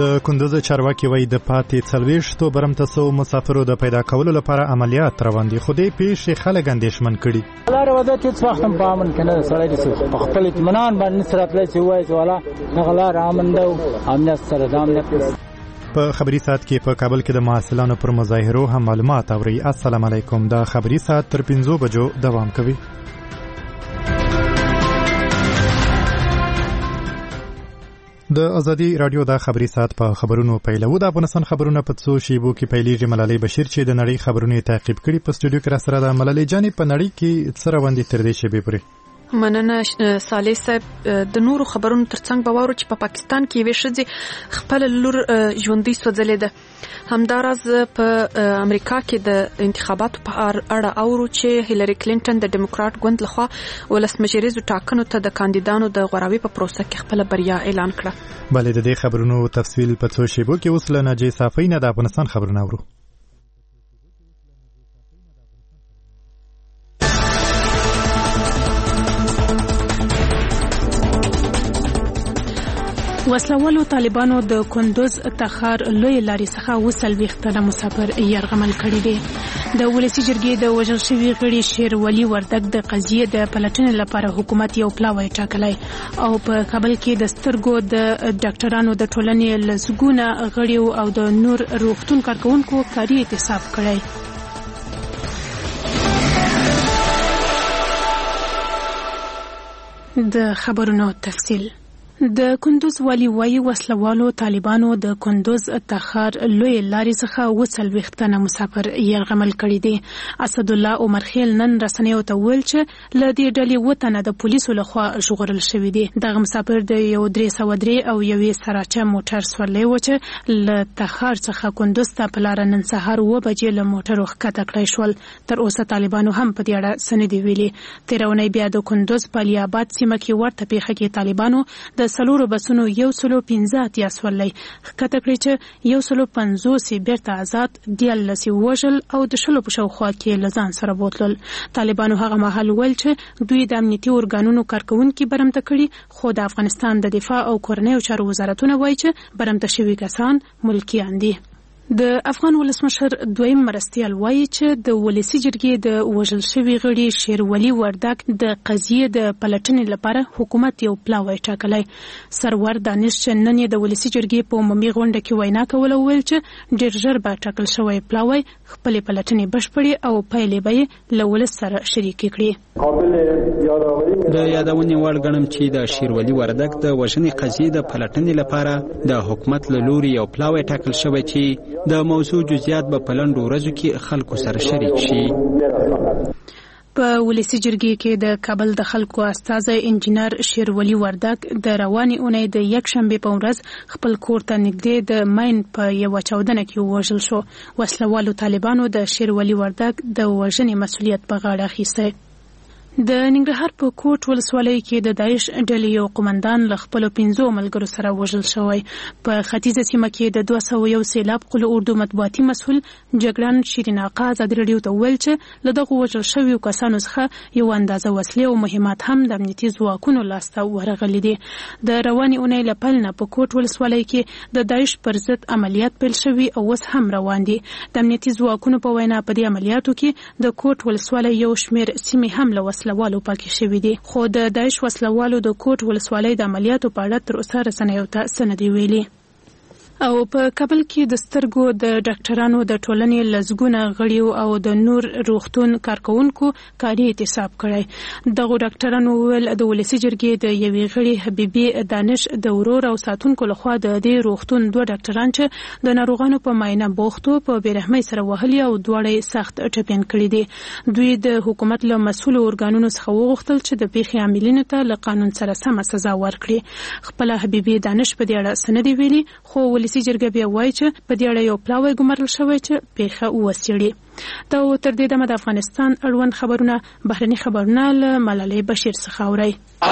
د کندوز چارواکي وایي د پاتې 40 برمتسو مسافرو د پیدا کولو لپاره عملیات روان دي، خو دې پیښې خلک اندېښمن کړي. لاره ودا چې څه وخت هم په امن کې نه سړی دي په خپل اطمینان باندې سرات لای چې وایي والا نغلار امن ده او امنیت سره د امنیت په خبري ساعت کې په کابل کې د محصلانو پر مظاهرو هم معلومات اوري. السلام علیکم. دا خبري ساعت تر 5 بجو دوام کوي. د ازادي رادیو دا خبري ساعت په خبرونو پیلو. د افغانستان خبرونه په څو شیبو کې پیلېږي. ملالۍ بشیر چې د نړۍ خبرونه تعقیب کړي په سټوډیو کې را سره ده. ملالۍ جانې په نړۍ کې څه روان دي تر دې شیبې پورې؟ مننه صالح صاحب. د نورو خبرونو ترڅنګ به واورو چې په پاکستان کې یوې ښځې خپل لور ژوندۍ سوځلې ده. همداراز په امریکا کې د انتخاباتو په اړه اورو چې هیلری کلینټن د ډیموکرات ګوند لخوا ولسمشریزو ټاکنو ته د کاندیدانو د غوراوي په پروسه کې خپل بریا اعلان کړه. بلې د دې خبرونو تفصیل په څو شیبو کې اوس له ناجی صافی نه د افغانستان خبرونه اورو. وسلوالو طالبانو د کندوز تخار لوی لارې څخه 40 تنه مسافر یرغمل کړي دي. د ولسی جرګې د وژل شوي غړي شیر ولی وردګ د قضیې د پلټنې لپاره حکومت یو پلاوی ټاکلی او په کابل کې د سترګو د ډاکټرانو د ټولنې لزګونه غړي او د نور روغتون کارکونکو کاري احتساب کړی. د خبرونو تفصیل. د کندوز والی وایي وسلوالو طالبانو د کندوز تخار لوی لارې څخه 40 تنه مسافر یرغمل کړي دي. اسد الله عمر خیل نن رسنیو ته ویل چې ل دې ډلې وطن د پولیسو لخوا ژغورل شوی دي. دغه مسافر د یو 303 او یوې سراچه موټر سورلې و چې ل تخار څخه کندوز ته په لار نن سهار 2 بجې له موټر ښکته کړی شول. تر اوسه طالبانو هم په دې اړه سندې ویلي. تیرونی بیا د کندوز په علي آباد سیمه کې ورته پیښه کې طالبانو د سلورو بسونو 115 یاسولای ښکته کړی چې 150 بیرته آزاد دیالسي وژل او د شلو په شاوخوا کې لزان سره بوتلل. طالبانو هغه مهال ویل چې دوی د امنیتي ارګانونو کارکونکو برمته کړي، خو د افغانستان د دفاع او کورنیو چارو وزارتونه وایي چې برمته شوي کسان ملکیان دي. د افغان ولسمشر دویم مرستیال وایي چې د ولسی جرګې د وژل شوي غړي شیر ولی وردګ د قضیې د پلټنې لپاره حکومت یو پلاوی ټاکلی. سرور دانش نن د ولسی جرګې په عمومي غونډه کې وینا کوله ویل چې ډېر ژر به ټاکل شوی پلاوی خپل پلټنې بشپړي او پایلې به له ولس سره شریک کړي. د یادونې وړ ګڼم چې د شیر ولی وردګ د وژنې قضیې د پلټنې لپاره د حکومت له لوري یو پلاوی ټاکل شوی چې د موضوع جزئیات به په لنډو ورځو کې خلکو سره شریک شي. په ولسی جرګې کې د کابل د خلکو استازی انجینر شیر ولی وردګ د رواني اونۍ د یک شنبه په ورځ خپل کور ته نږدې د ماین په یو چاودنه کې وژل شو. وسلوالو طالبانو د شیر ولی وردګ د وژنې مسؤلیت په غاړه اخیستی. د ننګرهار په کوټ ولسوالۍ کې د داعش ډلې یو قومندان له خپلو 15 ملګرو سره وژل شوی. په ختیځه سیمه کې د 201 سیلاب قل اردو مطبوعاتي مسؤل جګړن شیرین آقا ازادي رادیو ته ویل چې له دغه وژل شویو کسانو څخه یو اندازه وسلې او مهمات هم د امنیتي ځواکونو لاسته ورغلي دي. د رواني اونۍ له پیل نه په کوټ ولسوالۍ کې د داعش پر ضد عملیات پیل شوي او اوس هم روان دي. د امنیتي ځواکونو په وینا په دې عملیاتو کې د کوټ ولسوالۍ یو شمېر سیمې هم له وسلوالو پاکې شوي دي، خو د داعش وسلوالو د کوټ ولسوالۍ د عملیاتو په اړه تر اوسه رسنیو ته څه نه دي ویلي. او په کابل کې د سترګو د ډاکټرانو د ټولنې لزګونه غړي او د نور روغتون کارکونکو کاري احتساب کړی. دغه ډاکټرانو ویل د ولسی جرګې د یوې غړي حبیبي دانش د ورور او ساتونکو لخوا د دې روغتون 2 ډاکټران چې د ناروغانو په معاینه بوختو په بیرحمۍ سره وهلي او دواړه سخت ټپین کړي دي. دوی د حکومت له مسؤل ارګانونو څخه وغوښتل چې د پیښې عاملینو ته له قانون سره سمه سزا ورکړي. خپل حبیبي دانش په دې اړه سند ویلي، خو ولسی جرګه بیا وایي چې په دې اړه یو پلاوی ګمارل شوی چې پیښه وڅېړي. دا تر دې دمه د افغانستان اړوند خبرونه بهرني خبرونه له ملالۍ بشیر څخه اورئ.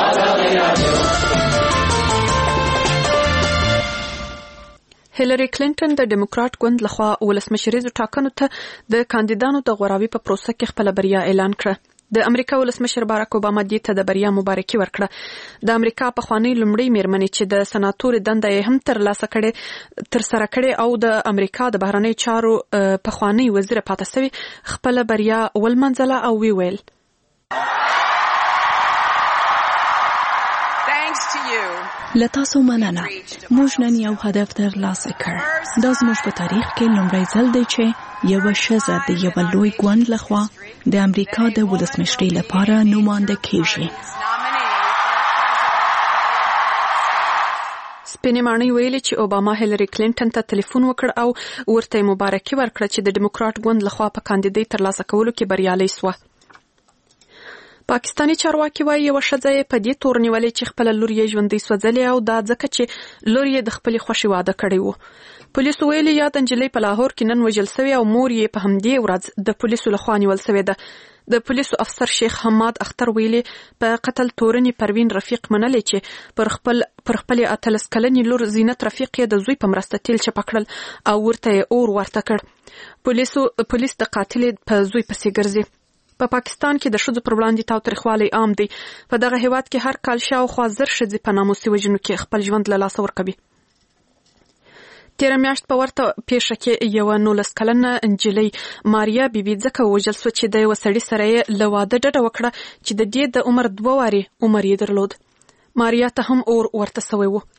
هیلری کلینټن د ډیموکرات ګوند لخوا ولسمشریزو ټاکنو ته د کاندیدانو د غوراوي په پروسه کې خپل بریا اعلان کړه. د امریکا ولسمشر باراک اوباما دې ته د بریا مبارکي ورکړه. د امریکا پخوانی لومړی میرمنې چې د سناتور دنده یې هم تر سره کړې او د امریکا د بهرنی چارو پخوانی وزیر پاتې شوې خپل بریا ولمنځله او وی ویل لتاسو مننه. موږ نن یو هدف ترلاسه کړ. دا زموږ په تاریخ کې لومړی ځل دی چې یوه ښځه د یوه لوی ګوند لخوا د امریکا د ولسمشرۍ لپاره نومانده کیږي. سپینې ماڼۍ ویلي چې اوباما هیلری کلینټن ته ټلیفون وکړ او ورته مبارکي ورکړه چې د ډیموکراټ ګوند لخوا په کاندیدۍ ترلاسه کولو کې بریالۍ سوه. پاکستاني چارواکي وايي یو ښځه په دې تور نیولې چې خپل لور یې ژوندۍ سوځلې او دا ځکه چې لور یې د خپل خوښي واده کړی وو. پولیسو ویلي یاد نجلۍ په لاهور کې نن وژل شوې او مور یې په همدې ورځ د پولیسو لخوا نیول شوې ده. د پولیسو افسر شیخ حماد اختر ویلي په قتل تورنې پروین رفیق منلې چې پر خپل 13 کلنې لور زینت رفیق یې د زوی په مرسته تیل چپه کړل او ورته اور ورته کړ. پولیس د قاتل په زوی پسې ګرځي. په پاکستان کې د ښځو پر وړاندې تاوتریخوالی عام دی. په دغه هیواد کې هر کال شاوخوا 1000 ښځې په ناموسي وژنو کې خپل ژوند له لاسه ورکوي. تېره میاشت په ورته پیښه کې یوه 19 کلنه نجلۍ ماریا بیبي ځکه ووژل سوه چې د یوه سړي سره یې له واده ډډه وکړه چې د دې د عمر 2 وارې عمر یې درلود. ماریا ته هم اور ورته سوی و.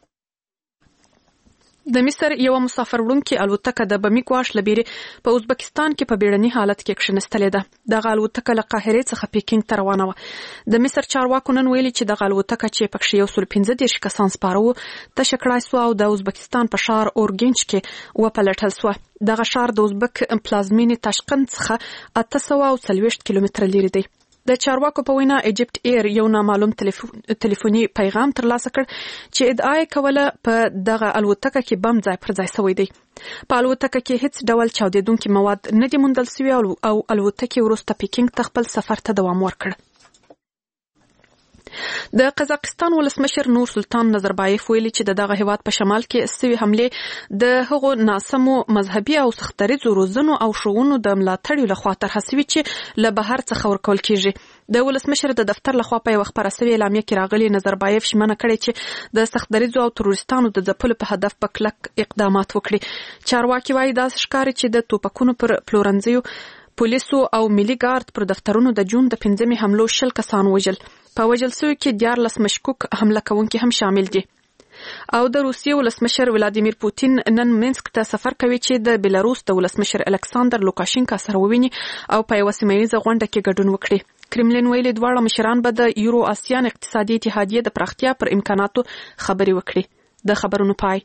د مصر یو مسافر وړونکي الوتکه د بمی ګواښ لبیري په ازبکستان کې په بیړني حالت کې کښېنستلې ده. دغه الوتکه له قاهرې څخه پیکینګ ته روانه وه. د مصر چارواکو نن ویلي چې دغه الوتکه چې پکښې 115 کسان سپاره وو تشه کړای سوه او د ازبکستان په ښار اورګنج کې وپلټل سوه. دغه ښار د ازبک پلازمینې تاشقند څخه 840 کیلومتره لرې دی. د چارواکو په وینا ایجپټ ایر یو نامعلوم ټلیفوني پیغام ترلاسه کړ چې ادعا یې کوله په دغه الوتکه کې بم ځای پر ځای شوی دی. په الوتکه کې هیڅ ډول چاودیدونکي مواد نه دي موندل شوي او الوتکې وروسته پیکینګ ته خپل سفر ته دوام ورکړ. د قزاقستان ولسمشر نور سلطان نظربایف ویلي چې دغه هیواد په شمال کې سوي حملې د هغو ناسمو مذهبي او سختدریځو روزنو او شوونو د ملاتړیو لخوا طرحه سوي چې له بهر څخه ورکول کیږي. د ولسمشر د دفتر لخوا په یوه خپره سوي اعلامیه کې راغلي نظربایف ژمنه کړې چې د سختدریځو او تروریستانو د ځپلو په هدف په کلک اقدامات وکړي. چارواکي وایي داسې ښکاري چې د توپکونو پر پلورنځیو پولیسو او ملي ګارد پر دفترونو د جون د 5 حملو 20 کسان وژل. په وژل شویو کې 14 مشکوک حمله کوونکي هم شامل دي. او د روسیې ولسمشر ولادیمیر پوتین نن مینسک ته سفر کوي چې د بیلاروس د ولسمشر الکساندر لوکاشینکا سره وویني او په یوه سیمهییزه غونډه کې ګډون وکړي. کرملین ویلي دواړه مشران به د یورو آسیان اقتصادي اتحادیې د پراختیا پر امکاناتو خبرې وکړي. د خبرونو پای.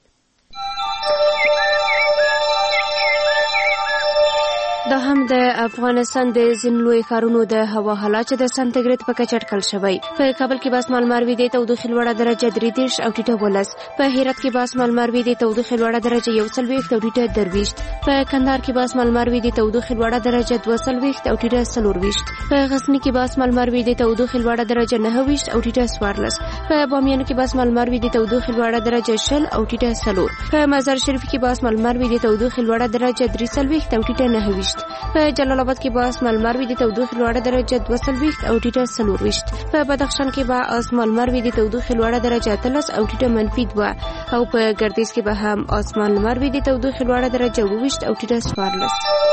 دا هم د افغانستان د ځینو لوی ښارونو د هوا حالات چې د سانتیګریډ په کچه اټکل شوی. په کابل کې به اسمان ماروي د تودوخې لوړه درجه 33 او ټیټه 12. په هرات کې به اسمان ماروي د تودوخې لوړه درجه 41 او ټیټه 23. په کندهار کې به اسمان ماروي د تودوخې لوړه درجه 22 او ټیټه 24. په غزنی کې به اسمان ماروي د تودوخې لوړه درجه 29 او ټیټه 14. په بامیان کې به اسمان ماروي د تودوخې لوړه درجه 20 او ټیټه 4. په مزار شریف کې به اسمان ماروي د تودوخې لوړه درجه 43 او ټیټه 9. په جلال آباد کې به اسمان ماروي د تودوخې لوړه درجه 22 او ټیټه 24. په بدخشان کې به اسمان ماروي د تودوخې لوړه درجه 13 او ټیټه -2 او په ګردیز کې به هم اسمان ماروي د تودوخې لوړه درجه 20 او ټیټه 14.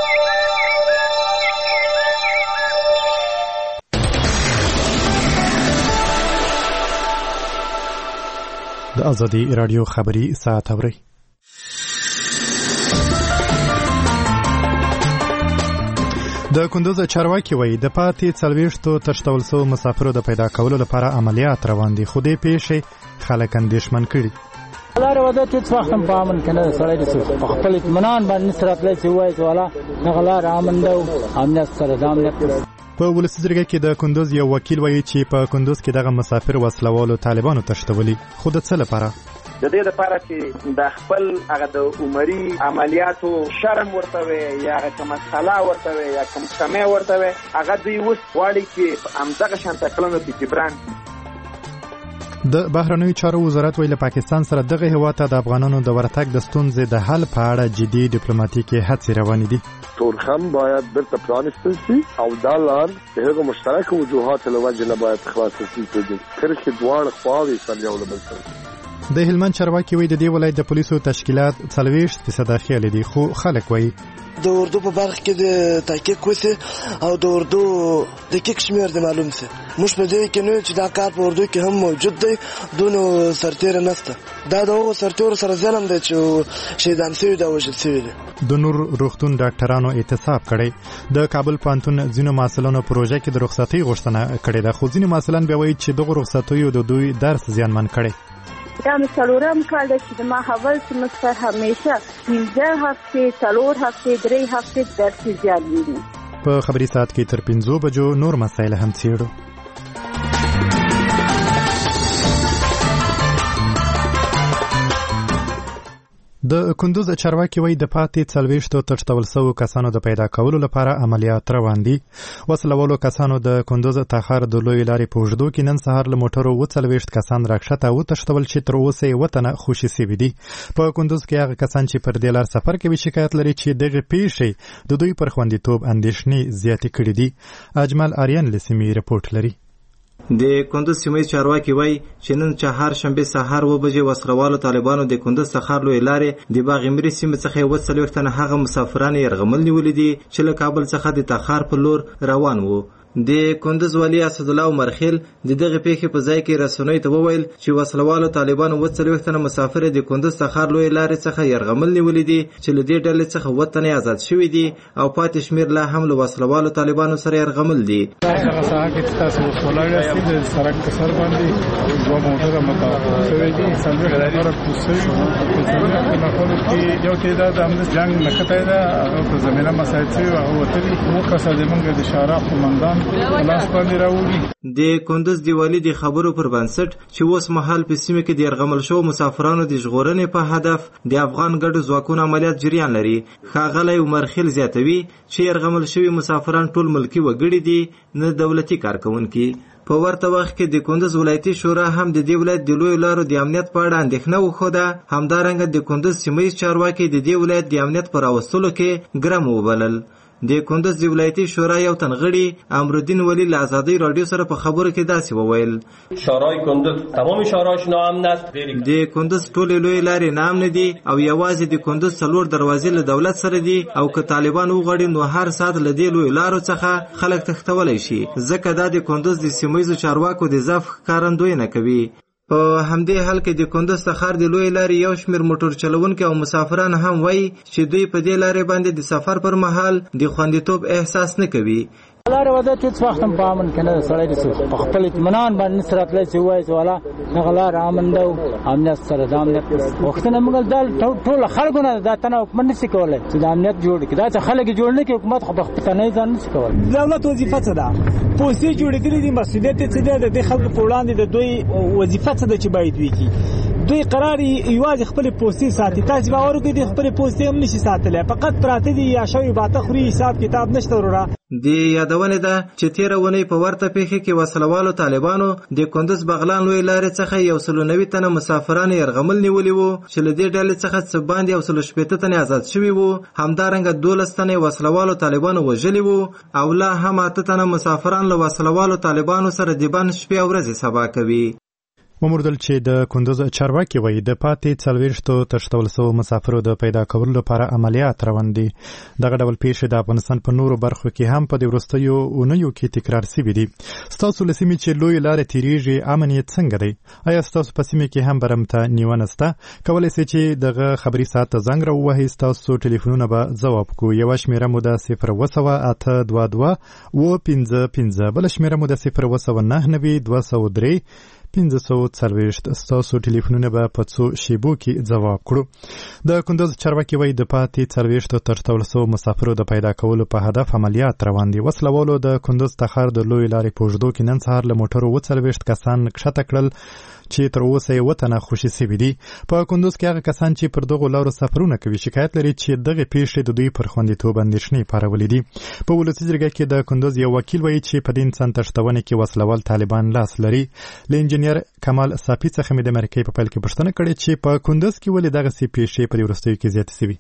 د ازادي رادیو خبری ساعت اوري. د کندوز چارواکي وایي د پاتې 40 تښتول شوو مسافرو د پیدا کولو لپاره عملیات روان دي. خو دې پیښې خلک اندېښمن کړي. لاره ودا چې وخت هم په امن کنه سړی د خپل اطمینان باندې سره تللی چې وایي والا نغلار امن دو امنیت سره د امنیت. په ولسي جرګه کې د کندوز یو وکیل وایي چې په کندوز کې دغه مسافر وسلوالو طالبانو تښتولي. خو د څه لپاره؟ د دې لپاره چې د خپل هغه د عمري عملیاتو شرم ورته وي یا هغه مسله ورته وي یا کوم سمې ورته وي هغه دوی اوس غواړي چې همدغه شانته کلونو کې جبران. د بهرنیو چارو وزارت ویل پاکستان سره دغه هیواد ته د افغانانو د ورتګ د ستونزې د حل په اړه جدي ډیپلوماټیکي هڅې روانې دي. تورخم باید برته پرانستل شي او دا لار د هغو مشترکو وجوهاتو له وجې نه باید خلاصه شي چې کرښې دواړه خواوې سره یو له بل سره. د هلمند چارواکي وایي د دې ولایت د پولیسو تشکیلات 40% خیال دي، خو خلک وایي د اردو په برخه کې د تحقیق وسه او د اردو د کیک شمیر د معلوم سه مش په دې کې نو چې دا کار په اردو کې هم موجود دی دونو سرتیر نهسته دا دغه سرتور سره ځلم دی چې شهیدان شوی دا وژل شوی دی. د نور روغتون ډاکټرانو اعتصاب کړي. د کابل پوهنتون ځینو محصلانو پروژه کې د رخصتۍ غوښتنه کړې ده، خو ځینې محصلان بیا وایي چې دغه رخصتیو د دوی درس زیانمن کړي. دا څلورم کال چې ما حول سمستر همیشه 15 هفته 4 هفته 3 هفته درس زیات وي. په خبري ساعت کې تر 5 بجو نور مسایل هم څېړو. د کندوز چارواکي وایي د پاتې 40 تښتول شوو کسانو د پیدا کولو لپاره عملیات روان دي. وسلوالو کسانو د کندوز تخار د لوی لارې په اوږدو کې نن سهار له موټرو 40 کسان راکښته وتښتول چې تر اوسه یې وطنه خوشي سوي دي. په کندوز کې هغه کسان چې پر دې لار سفر کوي شکایت لري چې دغه پیښې د دوی پر خوندیتوب اندېښنې زیاتې کړې دي. اجمل آریان له سیمې رپورټ لري. د کندوز سیمې چارواکي وایي چې نن چهارشنبه سهار 9 بجې وسلوالو طالبانو د کندوز تخار لوی لارې د باغمري سیمې څخه 40 تنه هغه مسافران یرغمل نیولې دي چې له کابل څخه د تخار په لور روان وو. د کندوز والی اسدالله عمرخیل د دغه پیښې په ځای کې رسنۍ ته وویل چې وسلوالو طالبانو 40 تنه مسافر د کندوز تخار لوی لارې څخه یرغمل نیولې دي چې له دې ډلې څخه وطن آزاد شوی دي او پاتې شمیر لا هم له وسلوالو طالبانو سره یرغمل دي. هغه ساعت کې تاسو ولاړ یاست د سړک په سر باندې دوه موټر متوجه شوی دي څلور لپاره کوڅې په خپل کې یو تعداد هم جنگ نکته ده او په زمينه مسایل شوی او وتلی مو کسه د منګ د شارع قومندان د کندوز دیوالی د خبرو پر بنسټ چې اوس مهال په سیمه کې د یرغمل شو مسافرانو د ژغورنې په هدف د افغان ګډو ځواکونو عملیات جریان لري. ښاغلی عمرخیل زیاتوي چې یرغمل شوي مسافران ټول ملکی وګړي دي نه دولتي کارکونکي. په ورته وخت کې د کندوز ولایتي شورا هم د دې ولایت د لوی لارو د امنیت په اړه اندېښنه وښوده. همدارنګه د کندوز سیمه چارواکي د دې ولایت د امنیت پر راوستلو کې ګرم وبلل. د کندوز د ولایتي شورا یو تنغړي امرالدین ولی له آزادۍ رادیو سره په خبرو کې داسې وویل: شورای کندوز تمام شوراش ناامن است. د کندوز ټول لوی لارې ناامن دي او یوازې د کندوز 4 دروازې له دولت سره دي او که طالبان وغواړي نو هر ساعت له دې لوی لارو څخه خلک تښتولی شي، ځکه دا د کندوز د سیمهییزو چارواکو د ضعف ښکارندویي نه کوي. په همدې حال کې د کندوز تخار د لوی لارې یو شمېر موټر چلونکي او مسافران هم وایي چې دوی په دې لارې باندې د سفر پر مهال د خوندیتوب احساس نه کوي. لار ودا چې څه وخت په امن کنه سړی د خپل اطمینان باندې سره تللی چې وایي والا نغلار امن دو امنیت سره د امنیت وختونه موږ دل ټول خلکو نه دا تنه حکومت نشي کولای چې د امنیت جوړ کړي. دا چې خلک جوړ نه کړي حکومت خو په تنه ځان نشي کولای. دولت وظیفه څه ده؟ پوسټي جوړېدلې دي، مسؤلیت څه ده؟ د خلکو په وړاندې د دوی وظیفه څه ده چې باید وکړي؟ دوی قرار یوازې خپل پوسټي ساتي. تاسو باور کوئ د خپل پوسټي هم نشي ساتلی، فقط پراته دي یا شوی باته خوري، حساب کتاب نشته وروره. د یادونه ده چې تیر ونی په ورته پیښه کې وسلوالو طالبانو د کندوز بغلان لوی لارې څخه 190 تنه مسافران یرغمل نیولي وو چې له دې ډلې څخه څه باندې 180 تنه آزاد شوي وو. همدارنګه 12 تنه وسلوالو طالبانو وژلي وو او لا هم 8 تنه مسافران له وسلوالو طالبانو سره د بند شپې او ورځې سبا کوي. وموردل چې د کندوز چارواکي وایي د پاتې 40 تښتول شوو مسافرو د پیدا کولو لپاره عملیات روان دي. دغه ډول پیښې د افغانستان په نورو برخو کې هم په دې وروستیو اونیو کې تکرار شوي دي. ستاسو له سیمې چې لوی لارې تیریږي امن یې څنګه دی؟ آیا ستاسو په سیمه کې هم برمته نیونه شته؟ کولی شئ چې دغه خبري ساعت ته زنګ راووهئ. ستاسو ټلیفونونه به ځواب کړو. یوه شمېره مو ده 080822555، بله شمېره مو ده 0799203 540. ستاسو ټلیفونونه به په څو شیبو کې ځواب کړو. د کندوز چارواکي وایي د پاتې 40 تښتول شوو مسافرو د پیدا کولو په هدف عملیات روان دي. وسلوالو د کندوز تخار د لوی لارې په اوږدو کې نن سهار له موټرو 40 کسان کښته کړل چې تر اوسه یې وطنه خوشي سوي دي. په کندوز کې هغه کسان چې پر دغو لارو سفرونه کوي شکایت لري چې دغه پیښې د دوی پر خوندیتوب اندېښنې پارولې دي. په ولسي جرګه کې د کندوز یو وکیل وایي چې په دې انسان تښتونې کې وسلوال طالبان لاس لري. له انجینر کمال کمال صافي څخه مې د مرکې په پیل کې پوښتنه کړې چې په کندز کې ولې دغه سي پیښې په وروستیو کې زیاتې شوي.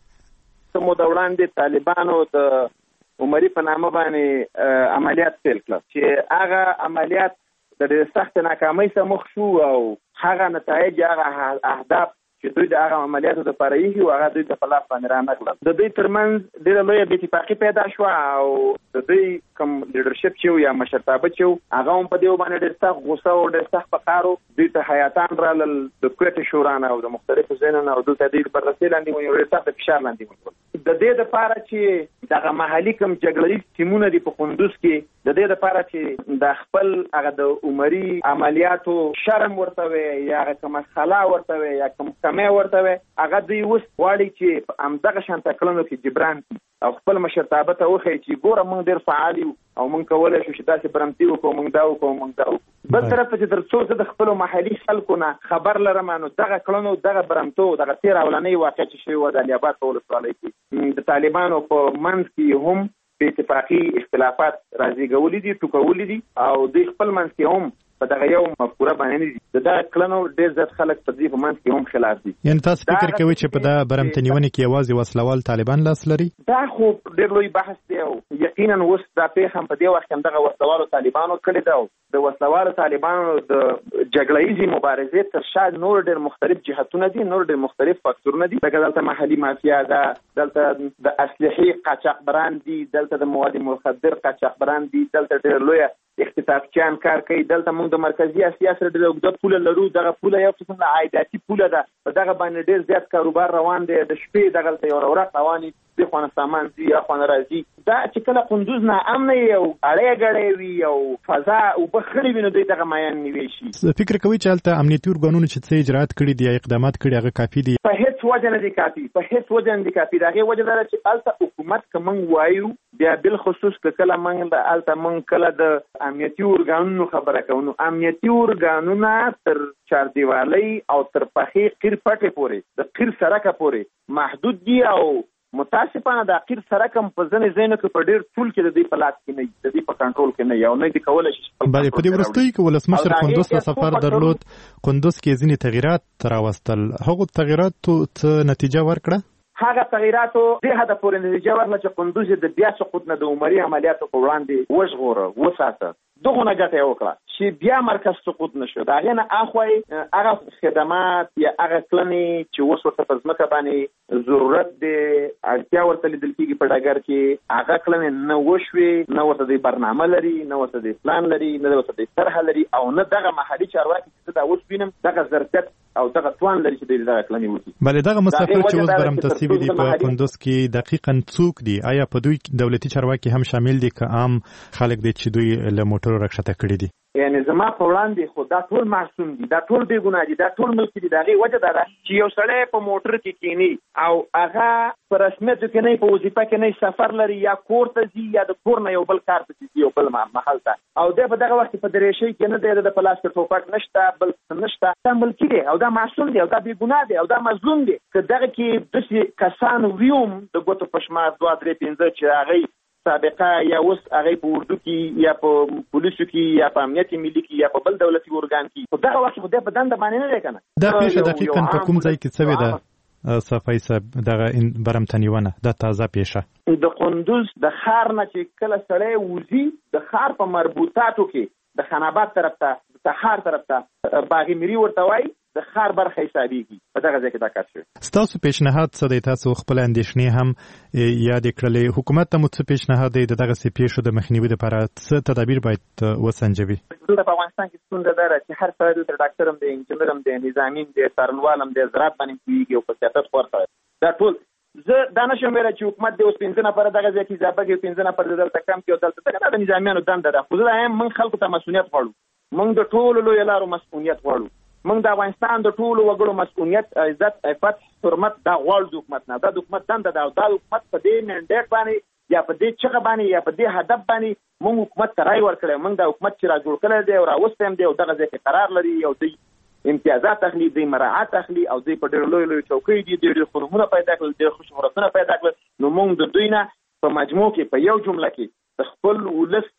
مو د وړاندې طالبانو د عمري په نامه باندې عملیات پیل کړ چې هغه عملیات د ډېر سخت ناکامۍ سره مخ شو او هغه نتایج هغه اهداف چې دوی د هغه عملیاتو لپاره یې او هغه دوی ته په لاس باندې رانغلل. د دوی ترمنځ ډېره لویه بې اتفاقي پیدا شوه او د دوی کوم لیډرشپ چې یا مشرتابه چې هغه هم په دې باندې ډېر سخت غوسه او ډېر سخت په قهر دوی ته حیاتان رالل د کوټې شورا نه او د مختلفو ځایونو نه او دلته دوی بررسي لاندې ونیول ډېر سخت فشار لاندې ونیول. د دې دپاره چې دغه محلي کوم جګړیز ټیمونه دي په کندوز کې د دې دپاره چې د خپل هغه د عمري عملیاتو شرم ورته وي یا هغه کومه خلا ورته وي یا کوم کمی ورته وي هغه دوی اوس غواړي چې په همدغه شانته کړنو کې جبران او خپل مشرتابه ته وښیي چې ګوره موږ ډېر فعال یو او موږ کولی شو چې داسې برمتي وکړو موږ دا وکړو موږ دا وکړو. بل طرف ته چې تر څو زه د خپلو محلي خلکو نه خبر لرم نو دغه کړنو دغه برمتو دغه تېره اولنۍ واقع چې شوې وه د الیاباد په ولسوالۍ کې د طالبانو په منځ کې هم بې اتفاقي اختلافات رازېږولي دي ټوکولي دي او دوی خپل منځ کې هم په دغه یو مفکوره باندې دي د دغه کړنو ډېر زیات خلک په دې په منځ کې هم خلاف دي. یعنې تاسو فکر کوئ چې په دا برمته نیونې کې یوازې وسلوال طالبان لاس لري؟ دا خو ډېر لوی بحث دی او یقینا اوس دا پېښه هم په دې وخت کې همدغه وسلوالو طالبانو کړې ده او د وسلوالو طالبانو د جګړه ییزې مبارزې تر شا نور ډېر مختلف جهتونه دي نور ډېر مختلف فاکتورونه دي لکه دلته محلي مافیا ده دلته د اسلحې قاچاقبران دي دلته د مواد مخدر قاچاقبران دي دلته ډېر لویه اختطافچیان کار کوي دلته موږ د مرکزي اسیا سره ډېره اوږده پوله لرو دغه پوله یو قسم د عایداتي پوله ده په دغه باندې ډېر زیات کاروبار روان دی د شپې دغلته یو ورځ روان وي دې خوا نه سامان ځي یا خوا نه راځي دا چې کله کندوز ناامنه وي او اړی ګړی وي او فضا اوبه خړې وي نو دوی دغه مایان نیوی شي. فکر کوئ چې هلته امنیتي ارګانونو چې څه اجراات کړي دي یا اقدامات کړي هغه کافي دي؟ په هېڅ وجه نه دي کافي په هېڅ وجه نه دي کافي د هغې وجه دا ده چې هلته حکومت که موږ وایو بیا بالخصوص که کله موږ هلته موږ کله د امنیتي ارګانونو خبره کوو نو امنیتي ارګانونه تر چاردیوالۍ او تر پخې قیر پټې پورې د قیر سرکه پورې محدود دي او متاسفانه د قیر سرک هم په ځینې ځایونو کې په ډېر ټول کې د دوی په لاس کې نه وي د دوی په کنټرول کې نه وي او نه دي کولی شي. بلې په دې وروستیو کې ولسمشر کندوز ته سفر درلود کندوز کې ځینې تغییرات راوستل هغو تغییراتو څه نتیجه ورکړه؟ هغه تغییراتو دې حده پورې نتیجه ورکړه چې کندوز د بیا سقوط نه د عمري عملیاتو په وړاندې وژغوره وساته دغونه ګټه یې وکړه چې بیا مرکز سقوط نه شو د هغې نه اخوا هغه خدمات یا هغه کړنې چې اوس ورته په ځمکه باندې ضرورت دی اړتیا ورته لیدل کېږي په ډګر کې هغه کړنې نه وشوې نه ورته دوی برنامه لري نه ورته دوی پلان لري نه ورته دوی طرحه لري او نه دغه محلي چارواکي چې دا اوس وینم دغه ظرفیت او دغه توان لري چې دوی دغه کړنې وکړي. بلې دغه مسافر چې اوس برمته سوي دي په کندوز کې دقیقاً څوک دي؟ آیا په دوی دولتي چارواکي هم شامل دي که عام خلک دي چې دوی له موټرو راکښته کړي دي؟ یعنی زما په وړاندې خو دا ټول معصوم دي دا ټول بې ګناه دي دا ټول ملکي دي د هغې وجه دا ده چې یو سړی په موټر کې کینی او هغه په رسمیتو کې نه په وظیفه کې نه سفر لري یا کور ته ځي یا د کور نه یو بل کار ته ځي یو بل محل ته او دی په دغه وخت په درېشۍ کې نه دی د په لاس کې ټوپک نشته بل نشته دا ملکي دی او دا معصوم دی او دا بې ګناه دی او دا مظلوم دی که دغه کې داسې کسان ویوم د ګوتو په شمار 2 3 5 چې هغې سابقه یا اوس هغې په اردو کې یا په پولیسو کې یا په امنیت ملي کې یا په بل دولتي ارګان کې خو دغه وخت خو دی په دنده باندې نه دی که نه دا پیښه دقیقاً په کوم ځای کې څوې ده صفای صاحب دغه برمته نیونه دا تازه پیښه د کندوز د ښار نه چې کله سړی وځي د ښار په مربوطاتو کې د خاناباد طرف ته د تخار طرف ته باغي میري ورته وایي د ښار برخه حسابېږي په دغه ځای کې دا کار شوی. ستاسو پیشنهاد څه دی؟ تاسو خپل اندېښنې هم یادې کړلې حکومت ته مو څه پیشنهاد دی د دغسې پیښو د مخنیوي دپاره څه تدابیر باید وسنجوي؟ دلته په افغانستان کې ستونزه دا ده چې هر سړی دلته ډاکټر هم دی انجینر هم دی نظامي هم دی څارنوال هم دی زراعت باندې پوهېږي او په سیاست خور سره دا ټول زه دا نشم ویلی چې حکومت دی اوس 15 نفره دغه ځای کې اضافه کړي 15 نفره دلته کم کړي او دلته دا د نظامیانو دنده ده خو زه وایم موږ خلکو ته مسؤلیت غواړو موږ د ټولو لویو لارو مسؤلیت غواړو موږ د افغانستان د ټولو وګړو مسؤلیت عزت عفت حرمت دا غواړو د حکومت نه دا د حکومت دنده ده او دا د حکومت په دې منډیټ باندې یا په دې چغه باندې یا په دې هدف باندې موږ حکومت ته رای ورکړی موږ د حکومت چې را جوړ کړی دی او راوستی هم دی او دغه ځای کې قرار لري او دوی امتیازات اخلي دوی مراعات اخلي او دوی په ډېر لوی چوکۍ دي ډېر خرمونه پیدا کړل ډېر ښه شهرتونه پیدا کړل نو موږ د دوی نه په مجموع کې په یو جمله کې د خپل ولس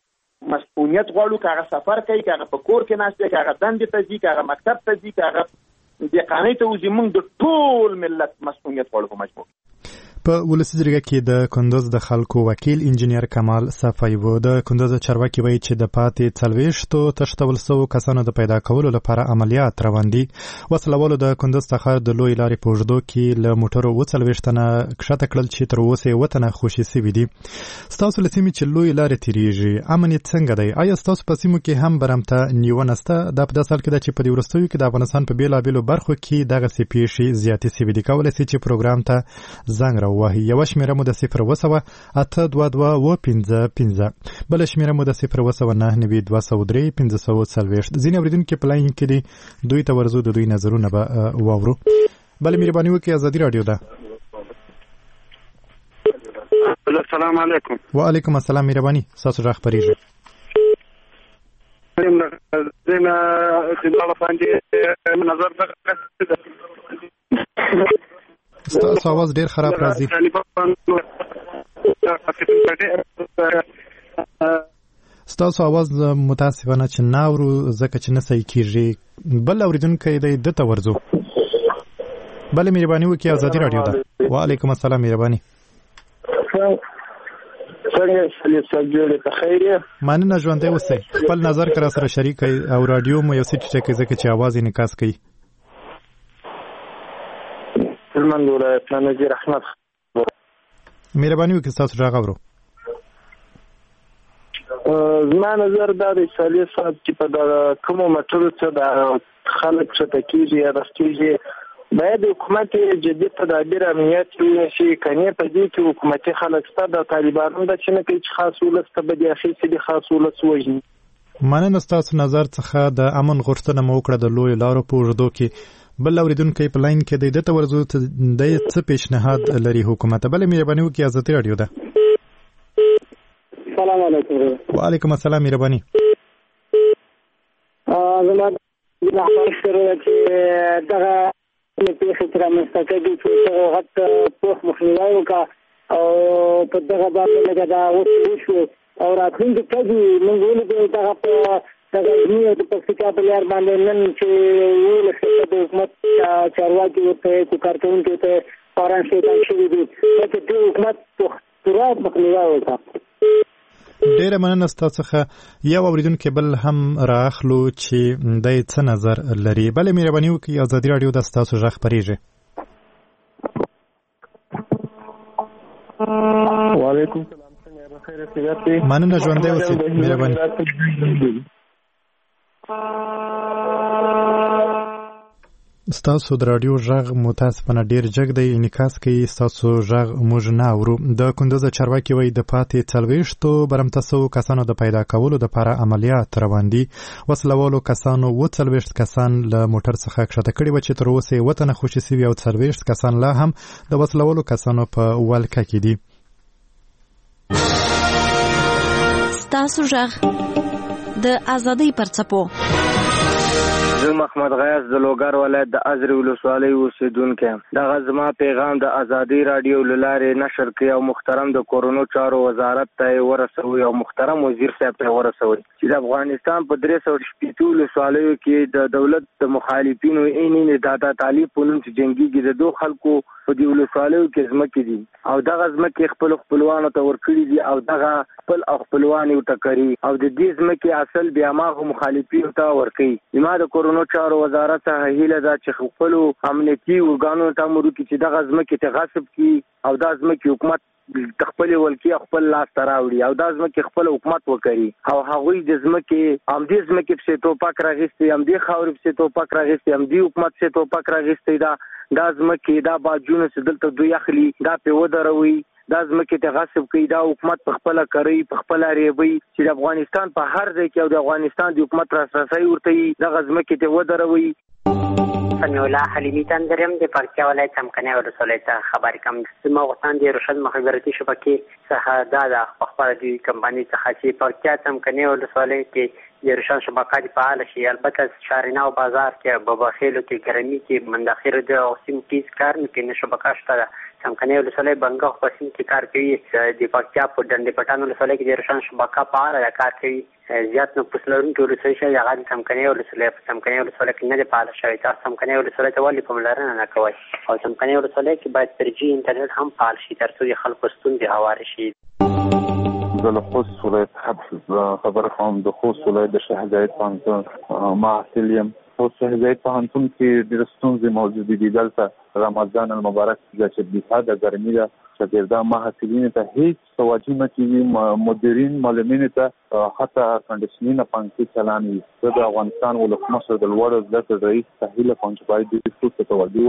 مسؤلیت غواړو، که هغه سفر کوي، که هغه په کور کې ناست دی، که هغه دندې ته ځي، که هغه مکتب ته ځي، که هغه دهقانۍ ته وځي، موږ د ټول ملت مسؤلیت غواړو په مجموع. په ولسي جرګه کې د کندوز د خلکو وکیل انجینیر کمال صفای و د کندوز چارواکي وایي چې د پاتې 40 تښتول شوو کسانو د پیدا کولو لپاره عملیات روان دي. وسلوالو د کندوز څخه د لوی لارې په اوږدو کې له موټرو 40 تنه کښته کړل چې تر اوسه وطن خوشي سوي دي. ستاسو لسیمې چې لوی لارې تیریږي امنیت څنګه دی؟ آیا ستاسو په سیمو کې هم برمته نیونه سته؟ دا په داسې حال کې ده چې په دې وروستیو کې د افغانستان په بیلابیلو برخو کې دغه پیښې زیاتې سوي دي. کولی شي چې پروګرام ته زنګ راووهي. یو شمیره مو د 0.82255 بل شمیره مو د 0.99203 ځینې اوریدونکو په لاین کې دي، دوی ته ورزو د دوی نظرونه به واورو. بل مهرباني وکړئ، ازادي رادیو ده. السلام علیکم. وعلیکم السلام. مهرباني تاسو راخ پریږه. زما خبره باندې نظر ستاسو आवाज ډیر خراب راځي. ستاسو आवाज متاسفانه چې ناورو ځکه چې نه صحیح کیږي. بل اوریدونکو دی دته ورزو. بل مهرباني وکړئ، ازادي رادیو ده. وعلیکم السلام. مهرباني. مننه، ژوندی اوسئ. خپل نظر کرا سره شریک کړئ او رادیو مو یو څه ټیټه ځکه چې आवाज انعکاس کوي. سلمان ولایت نجیر احمد. مهرباني وکړئ، تاسو راغ اورو. زما نظر دا دی سالی صاحب چې په کومو مټرو څه د خلک څه کېږي یا رستېږي، باید حکومت جدي تدابیر امنیت ونیسي. کنې په دې کې حکومتي خلک ستا د طالبانو د چې نه کوي چې خاص ولس ته به د اخیستي دي، خاص ولس وژني. مننه ستاسو نظر څخه. د امن غوښتنه مو وکړه د لویو لارو په اوږدو کې. بل اوریدونکو په لاین کې د دته ورزو د څه پیشنهاد لري حکومت؟ بل مهرباني وکړئ، ازادي رادیو ده. السلام علیکم. وعلیکم السلام. مهرباني. زما د خبرې سره چې دغه پیښه تر مستقبل چې غټ پوښ مخنیوي وکړه او په دغه باندې دا وشو او راتلونکي کې موږ ولې دغه په دغه نیو د پکتیکا په لار باندې نن چې ولې د حکومت چارواکي ورته کارکونکو ته قران شیطان شوی دي چې د حکومت پورا مخنیوي وکړه. ډیره مننه ستاسو څخه. یو اوریدونکو بل هم راخلو چې د څه نظر لري. بل مهرباني وکړئ، ازادي رادیو د تاسو ژغ پریږه. وعلیکم السلام. څنګه بخیر سیادت؟ مننه، ژوندی اوسئ. مهرباني. ستاسو د رادیو ژغ متاسفانه ډیر جګ دی، انعکاس کوي. ستاسو ژغ موږ نه اورو. د کندوز چارواکي وایي د پاتې 40 برمته شوو کسانو د پیدا کولو لپاره عملیات روان دي. وسلوالو کسانو 40 کسان له موټر څخه کښته کړي و چې تر اوسه وطن خوشي سوي او 40 کسان لا هم د وسلوالو کسانو په ولکه کې دي. ستاسو ژغ د ازادۍ پرڅپو. زه محمد غیاث د لوګر ولایت د ازرې ولسوالۍ اوسیدونکی یم. دغه زما پیغام د ازادۍ رادیو له لارې نشر کړي او محترم د کورونو چارو وزارت ته یې ورسوي او محترم وزیر صاحب ته یې ورسوي چې د افغانستان په 360 ولسوالیو کې د دولت د مخالفینو د طالب په نوم چې جنګیږي د دوه خلکو په دې ولسوالیو کې ځمکې دي او دغه ځمکې خپل خپلوانو ته ورکړي دي او دغه خپل خپلوان یې ټکري او د دې ځمکې اصل بیا ماغه مخالفینو ته ورکړي. زما د کورونو چارو وزارت ته هیله ده چې خپل امنیتي ورګانو ته امر وکړي چې دغه ځمکې ته غصب کړي او دا ځمکې حکومت خپل ولکې خپل لاس ته راوړي او دا ځمکې خپل حکومت وکړي او هغوی د ځمکې هم دې ځمکې پسې توپک راغستې هم دې خاورې پسې توپک راغستې هم دې حکومت پسې توپک راغستې دا ځمکې دا باجونه چې دلته دوی اخلي دا پې ودروي دا ځمکې ته غصب کوي دا حکومت په خپله کوي په خپله ریبوي چې د افغانستان په هر ځای کې او د افغانستان د حکومت راسرسۍ ورته وي دغه ځمکې ته ودروي. سمیع الله حلیمی تندرم د پکتیا ولایت څمکنیو ولسوالۍ څخه خبرې کوم. زما غوښتنه د روشن مخابراتي شبکې څخه دا د خبره دی کمپنۍ څخه چې پکتیا څمکنیو ولسوالۍ کې د روشن شبکه د فعال شي. البته شارینه او بازار کې باباخیلو کې ګرمي کې منداخیر د اوسیم کې کار نه کوي شبکه شته. څمکني ولسوالۍ بنګه په سیم کې کار کوي. د پکتیا په ډنډ پټان ولسوالۍ کې د روشن شبکه فعال کار کوي. زیات نو پسلرونکو ولسوالۍ شي هغه د څمکني ولسوالۍ په څمکني ولسوالۍ کې نه فعال شوی. تاسو څمکني ولسوالۍ ته ولې پاملرنه نه کوئ؟ او څمکني ولسوالۍ کې باید ترجیح انټرنیټ هم فعال شي ترڅو د خلکو ستونزې هوارې شي. د خوست ولایت حبس خبر خواهم د خوست ولایت د شاه زاید پوهنتون محصل یم. خوست شاه زاید پوهنتون کې ډېرې ستونزې موجودې دي. دلته رمضان المبارک چې بېحده ګرمي ده، شاګردان محصلینو ته هیڅ توجه نه کېږي. مدیرین معلمینو ته حتی کنډیشنینه پنکې چلان وي. زه د افغانستان ولسمشر د لوړو زده کړو رئیس ته هیله کوم چې باید دې ستونزو ته توجه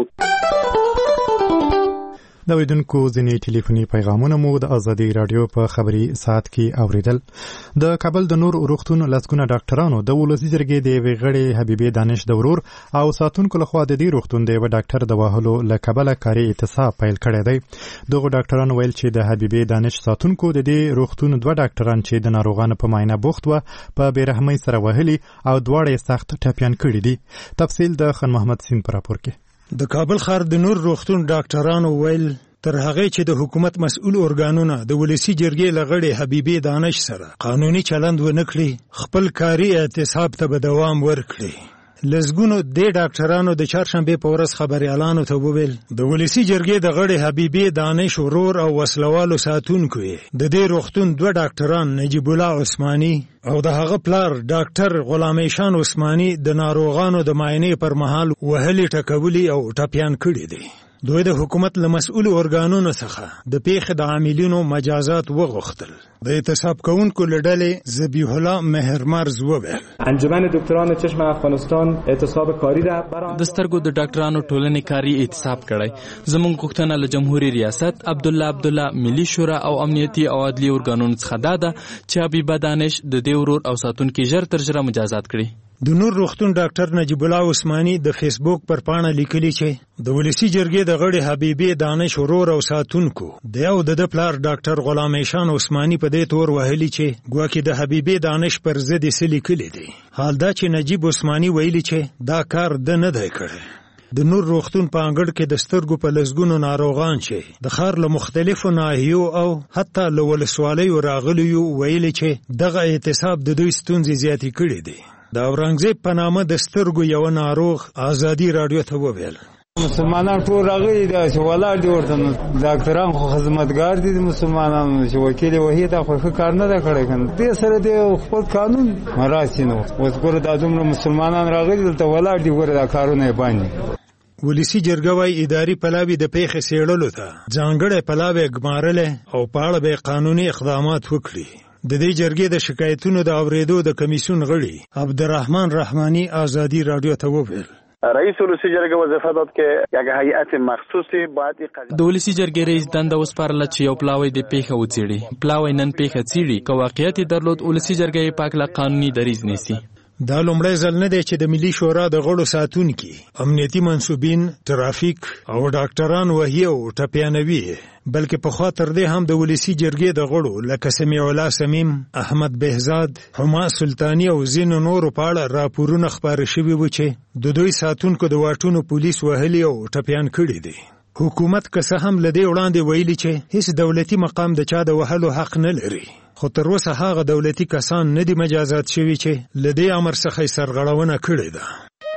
وکړي. د اوریدونکو ځینې ټلیفوني پیغامونه مو د ازادي رادیو په خبري ساعت کې اوریدل. د کابل د نور روغتون لسګونه ډاکټرانو د ولسی جرګې د ویغړې حبیبې دانش د ورور او ساتونکو لخوا د دې روغتون د یو ډاکټر د وهلو لکبله کاري اعتصاب پیل کړی دی. دغه ډاکټرانو ویل چې د حبیبې دانش ساتونکو د دې روغتون دوه ډاکټران چې د ناروغانو په معاینه بوخت و په بیرحمۍ سره وهلي او دواړه سخت ټپيان کړي دي. تفصیل د خان محمد سین پر راپور کې. د کابل ښار د نور روغتون ډاکټرانو ویل تر هغه چې د حکومت مسؤل ارګانونه د ولسی جرګې لغړې حبیبې دانش سره قانوني چلند ونکړي، خپل کاري اعتصاب ته به دوام ورکړي. لزګونو د ډاکټرانو د چهارشنبه په ورځ خبريالانو ته وویل د ولسی جرګې د غړې حبیبې دانش ورور او وسلوالو ساتونکو د دې روغتون دوه ډاکټران نجیب الله عثماني او د هغه پلار ډاکټر غلام ایشان عثماني د ناروغانو د معاینې پر مهال وهلي ټکولي او ټپيان کړي دي. دوی د حکومت له مسؤل ارګانونو څخه د پیښې د عاملینو مجازات وغوښتل. د اعتصاب کوونکو له ډلې ذبیح الله مهرمرز وویل انجمن دکتران چشم افغانستان اعتصاب کاری را د سترګو د ډاکټرانو ټولنې کاری اعتصاب کړی. زموږ غوښتنه له جمهوریت ریاست عبدالله ملي شورا او امنیتي او عدلي ارګانونو څخه ده چې حبیبه دانش د دې ورور او ساتونکو ژر تر ژره مجازات کړي. د نور روغتون ډاکټر نجیب الله عثماني د فیسبوک پر پاڼه لیکلي چې د ولسی جرګې د غړي حبیبې دانش ورور او ساتونکو د یو د پلار ډاکټر غلام ایشان عثماني په دې تور وهلي چې ګواکې د حبیبې دانش پر ضد یې لیکلي دي. حال دا چې نجیب عثماني ویلي چې دا کار د نه دی کړی. د نور روغتون په انګړ کې د سترګو په لسګونو ناروغان چې د ښار له مختلفو ناحیو او حتی له ولسوالیو راغلیو ویلي چې دغه اعتصاب د دوی ستونزې زیاتې کړي دي. د اورنګزیب په نامه د سترګو یو ناروغ ازادي رادیو ته وویل مسلمانان ټول راغلي دي چې ولاړ دي ورته ډاکټران خو خدمتګار دي مسلمانانو چې وکیل وحید خو ښه کار نه کړی کنه دې سره د خپل قانون مراسینو اوس ګوره د دومره مسلمانان راغلي دلته ولاړ دي ګوره دا کارونه یې باندې. ولسی جرګه وايي اداري پلاوی د پیښې سیړلو ته ځانګړی پلاوی ګمارلې او په اړه به قانوني اقدامات وکړي. د دې جرګې د شکایتونو د اوریدو د کمیسیون غړي عبدالرحمن رحماني ازادي رادیو ته وویل رئیس ولسی جرګه وظیفه داد که یک هیئت مخصوصی باید د ولسی جرګې رئیس دنده وسپارله چې یو پلاوی د پیښه وڅېړي. پلاوی نن پیښه څېړي که واقعیت درلود ولسی جرګه یې پاک له قانوني دریځ نیسي. دا لومړی ځل نه دی چې د ملي شورا د غړو ساتونکي امنیتي منصوبین ترافیک او ډاکټران وهي او ټپیانوي بلکې پخوا تر دې هم د ولسی جرګې د غړو لکه سمیع الله سمیم، احمد بهزاد، حما سلطانی او ځینو نورو په اړه راپورونه خپاره شوي وو چې د دوی ساتونکو د واټونو پولیس وهلي او ټپیان کړي دي. حکومت که څه هم له دې وړاندې ویلي چې هیڅ دولتي مقام د چا د وهلو حق نه لري، خو تر اوسه هغه دولتي کسان نه دي مجازات شوي چې له دې امر څخه یې سرغړونه کړې ده.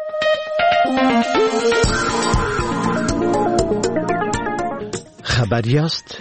خبر یاست؟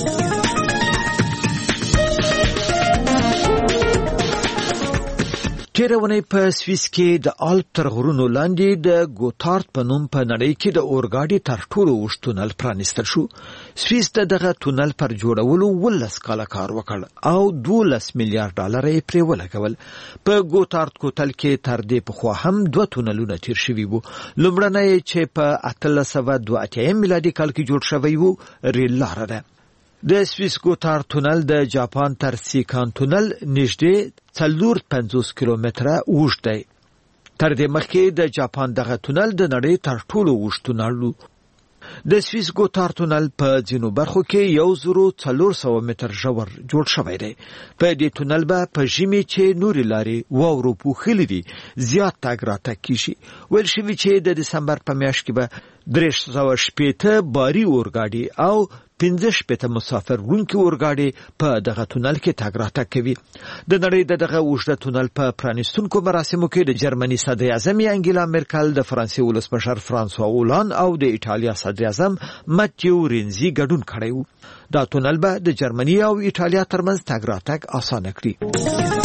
تیره ونې په سویس کې د آلپ تر غرونو لاندې د ګوتارد په نوم په نړۍ کې د اورګاډي تر ټولو اوږد تونل پرانیستل شو. سویس د دغه تونل پر جوړولو 12 کاله کار وکړ او 12 میلیارډ ډالر یې پرې ولګول. په ګوتارد کوتل کې تر دې پخوا هم 2 تونلونه تیر شوي وو. لومړنی چې په 1882 میلادي کال کې جوړ شوی وو ریل لاره ده. د سویس ګوتارد تونل د جاپان تر سیکان تونل نږدې 450 کیلومتره اوږد دی. تر دې مخکې د جاپان دغه تونل د نړۍ تر ټولو اوږد تونل و. د سویس ګوتار تونل په ځینو برخو کې 1400 متر ژور جوړ شوی دی. په دې تونل به په ژمي چې نورې لارې واورو پوښلي دي زیات تګ راتګ کیږي. ویل شوي چې د دسمبر په میاشت کې به 360 باري اورګاډي او 15 مسافر وړونکي اورګاډي په دغه تونل کې تګ راتګ کوي. د نړۍ دغه اوږده تونل په پرانیستونکو مراسمو کې د جرمني صدر اعظم انګیلا مرکل، د فرانسې ولسمشر فرانسوا اولان او د ایټالیا صدر اعظم ماتیو رینزي ګډون کړی و. دا تونل به د جرمني او ایټالیا ترمنځ تګ راتګ اسانه کړي.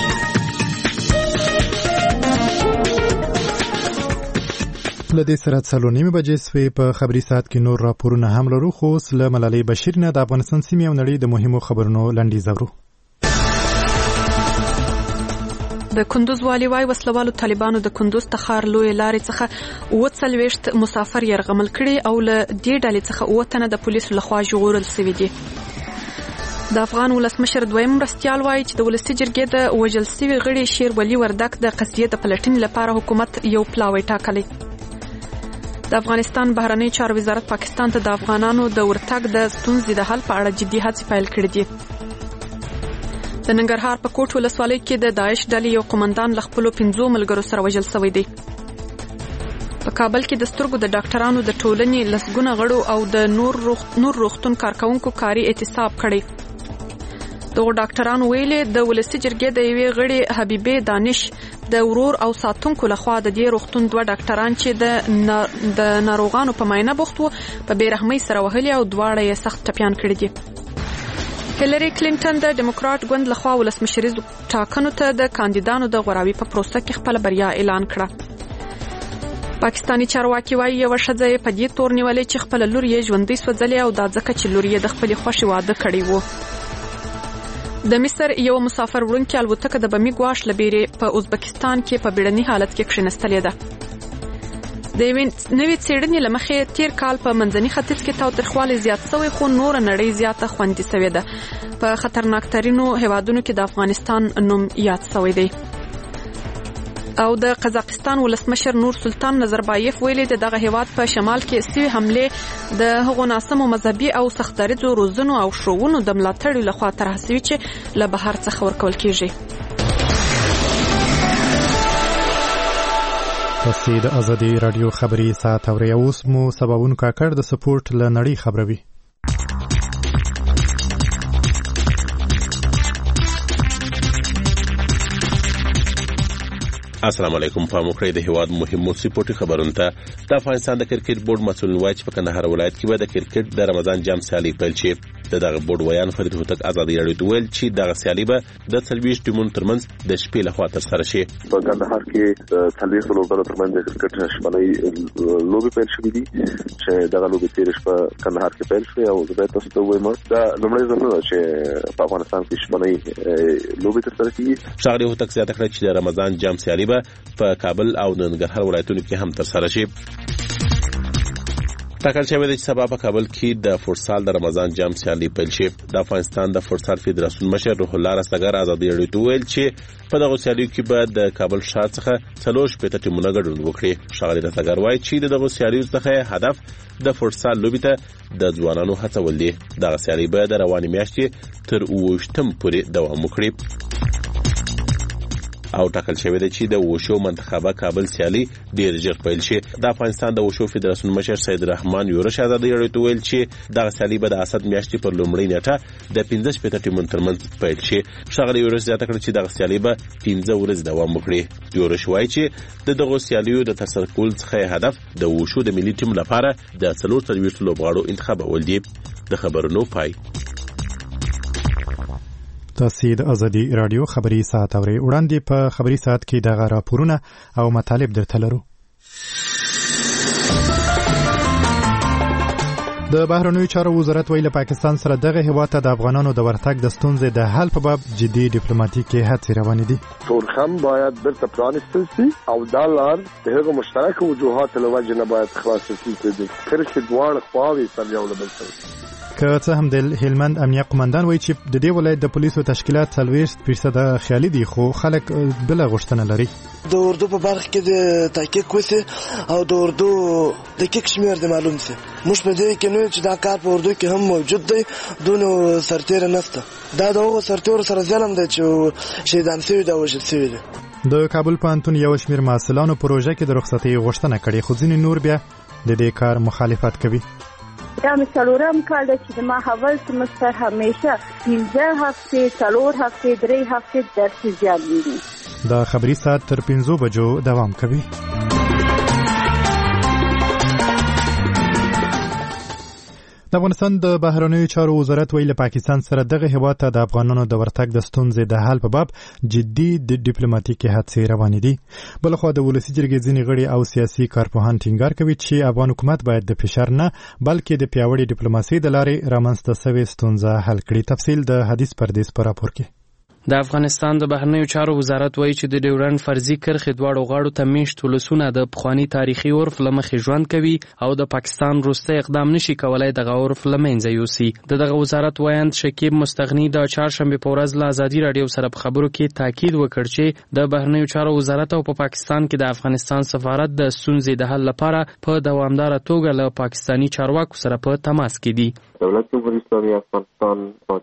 لدې سره 3:30 بجې سوي په خبري ساعت کې نور راپورونه هم لرو، خو سله ملالۍ بشیر نه د افغانستان سیمې او نړۍ د مهمو خبرونو لنډیز اورو. د کندوز والي وايي وسلوالو طالبانو د کندوز تخار لوی لارې څخه 40 مسافر يرغمل کړي او له دې ډلې څخه 9 تنه د پولیسو لخوا ژغورل شوي دي. د افغان ولسمشر دویم مرستیال وايي چې د ولسي جرګې د وژل شوي غړي شیر ولی وردک د قضیې د پلټنې لپاره حکومت یو پلاوی ټاکلی. د افغانستان بهرنی چارو وزارت پاکستان ته د افغانانو د ورتګ د ستونزې د حل په اړه جدي هڅې پیل کړې دي. د ننګرهار په کوټ ولسوالۍ کې د داعش ډلې یو قومندان له خپلو 5 ملګرو سره وژل شوی دی. په کابل کې د سترګو د ډاکټرانو د ټولنې لسګونه غړو او د نور روغتون کارکونکو کاري اعتصاب کړی. دغه ډاکټرانو ویلي د ولسي جرګې د یوې غړي حبیبه دانش د ورور او ساتونکو لخوا د دې روغتون 2 ډاکټران چې د ناروغانو په معاینه بوخت وو په بیرحمۍ سره وهلي او دواړه یې سخت ټپیان کړي دي. هیلری کلینټن د ډیموکرات ګوند لخوا ولسمشریز ټاکنو ته د کاندیدانو د غوراوي په پروسه کې خپل بریا اعلان کړه. پاکستانی چارواکي وايي یو ښځه په دې تور نیولې چې خپل لور یې ژوندۍ سوځلې او دا ځکه چې لور یې د خپل خوښي واده کړی وو. د مصر یو مسافر وړونکي الوتکه د بمی ګواښ لبیري په ازبکستان کې په بیړني حالت کې کښینستلې ده. د نوې څېړنې لمخې تیر کال په منځني ختیځ کې تاوتریخوالی زیات شوی، خو نور نړۍ زیاته خوندي شوې ده. په خطرناکترینو هیوادونو کې د افغانستان نوم یاد شوی دی. او د قزاقستان ولسمشر نور سلطان نظربایف ویلي دغه هیواد په شمال کې سوي حمله د هغو ناسمو مذهبي او سختدریزو روزنو او شوونو د ملاتړ لخوا طرح شوی چې له بهر څخه ورکول کیږي. تاسو د ازادي رادیو خبري ساعت اوري. اوس مو سباوون کاکړ د سپورت له نړۍ خبروي. السلام علیکم. په موکړې د هواد مهمو سپورتي خبرونو ته د افغانستان د کرکټ بورډ مسؤل وایي چې په کندهار ولایت کې به د کرکټ د رمضان جام سیالي پیل شي. دغه بورډ ویان فرید هوتک ازادي رادیو ته ویل چې دغه سیالي به د 23 ټیمونو ترمنځ د شپې لخوا ترسره شي. په کندهار کې 23 لوبغاړو ترمنځ د کرکټ شپنۍ لوبي پیل شوې دي چې دغه لوبي تیر شپه کندهار کې پیل شوې او زه تاسو ته وایم دا لومړی ځل دی چې په افغانستان کې شپنۍ لوبي ترسره کیږي. ښاغلي هوتک زیاته کړه چې د رمضان جام سیالي په کابل او ننګرهار ولایتونو کې هم ترسره شي. ټاکل شوی دی چې سبا په کابل کې د فوټسال د رمضان جام سیالي پیل شي. د افغانستان د فوټسال فدراسیون مشر روح الله رستګر ازادي رادیو ته ویل چې په دغه سیالیو کې به د کابل ښار څخه 3 ټیمونه ګډون وکړي. ښاغلي رستګر وایي چې دغه سیالیو څخه هدف د فوټسال لوبې ته د ځوانانو هڅول دي. دغه سیالي به د روانې میاشتې تر 28 پورې دوام وکړي. او ټاکل شوی دی چې د وشو منتخبه کابل سیالي ډیر ژر پیل شي. د افغانستان د وشو فدراسیون مشر سید رحمان یورش ازادي رادیو ته ویل چې دغه سیالي به د اسد میاشتې پر لومړۍ نیټه د 15 ټیمونو ترمنځ پیل شي. ښاغلي یورش زیاته کړه چې دغه سیالي به 15 ورځې دوام وکړي. یورش وایي چې دغه سیالیو د ترسره کول څخه هدف د وشو د ملي ټیم لپاره د 43 لوبغاړو انتخابول دي. د خبرونو پای. تاسو د ازادي رادیو خبري ساعت اوري. وړاندې په خبري ساعت کې دغه راپورونه او مطالب درته لرو. د بهرنیو چارو وزارت ویل پاکستان سره دغه هیواد ته د افغانانو د ورتګ د ستونزې د حل په باب جدي ډیپلوماټیکي هڅې روانې دي. تورخم باید بیرته پرانیستل شي او دا لار د هغو مشترکو وجوهاتو له وجې نه باید خلاص شي چې د کرښې دواړه خواوې سره یو له بل سره که څه هم د هلمند امنیه قومندان وایي چې د دې ولایت د پولیسو تشکیلات 40% خیالي دي خو خلک بل غوښتنه لري. د اردو په برخه کې د تحقیق وسی او د اردو دقیق شمیر د معلوم سي. موږ په دې کې نو چې دا کار په اردو کې هم موجود دی دونو سرتیر نهسته. دا دغه سرتیر سره ظلم دی چې شهیدان شوي دا وژل شوي دي. د کابل پوهنتون یو شمیر محصلانو پروژه کې د رخصتۍ غوښتنه کړې خو ځینې نور بیا د دې کار مخالفت کوي. دا څلورم کال چې د ماحول سمستر همیشه 15 هفته 4 هفته 3 هفته درس زیات وي. دا خبري ساعت تر 5 بجو دوام کوي. د افغانستان د بهرنیو چارو وزارت ویل پاکستان سره دغه هیواد ته د افغانانو د ورتګ د ستونزې د حل په باب جدي د ډیپلوماټیکي هڅې روانې دي. بلخو د ولسی جرګې ځینې غړي او سیاسي کارپوهان ټینګار کوي چې افغان حکومت باید د فشار نه بلکې د پیاوړي ډیپلوماسي د لارې رامنځته شوې ستونزه حل کړي. تفصیل د حدیث پردیس پر راپور کې. د افغانستان د بهرنیو چارو وزارت وایي چې د ډیورنډ فرضي کرښې دواړو غاړو ته میشت ولسونه د پخواني تاریخي عرف له مخې ژوند کوي او د پاکستان وروستی اقدام نشي کولای دغه عرف له منځه یوسي. دغه وزارت وایند شکیب مستغني د چهارشنبې په ورځ له ازادي راډیو سره په خبرو کې تاکید وکړ چې د بهرنیو چارو وزارت او په پاکستان کې د افغانستان سفارت د ستونزې د حل لپاره په دوامداره توګه له پاکستاني چارواکو سره په تماس کې دي. دولت جمهوریت اسلامي افغانستان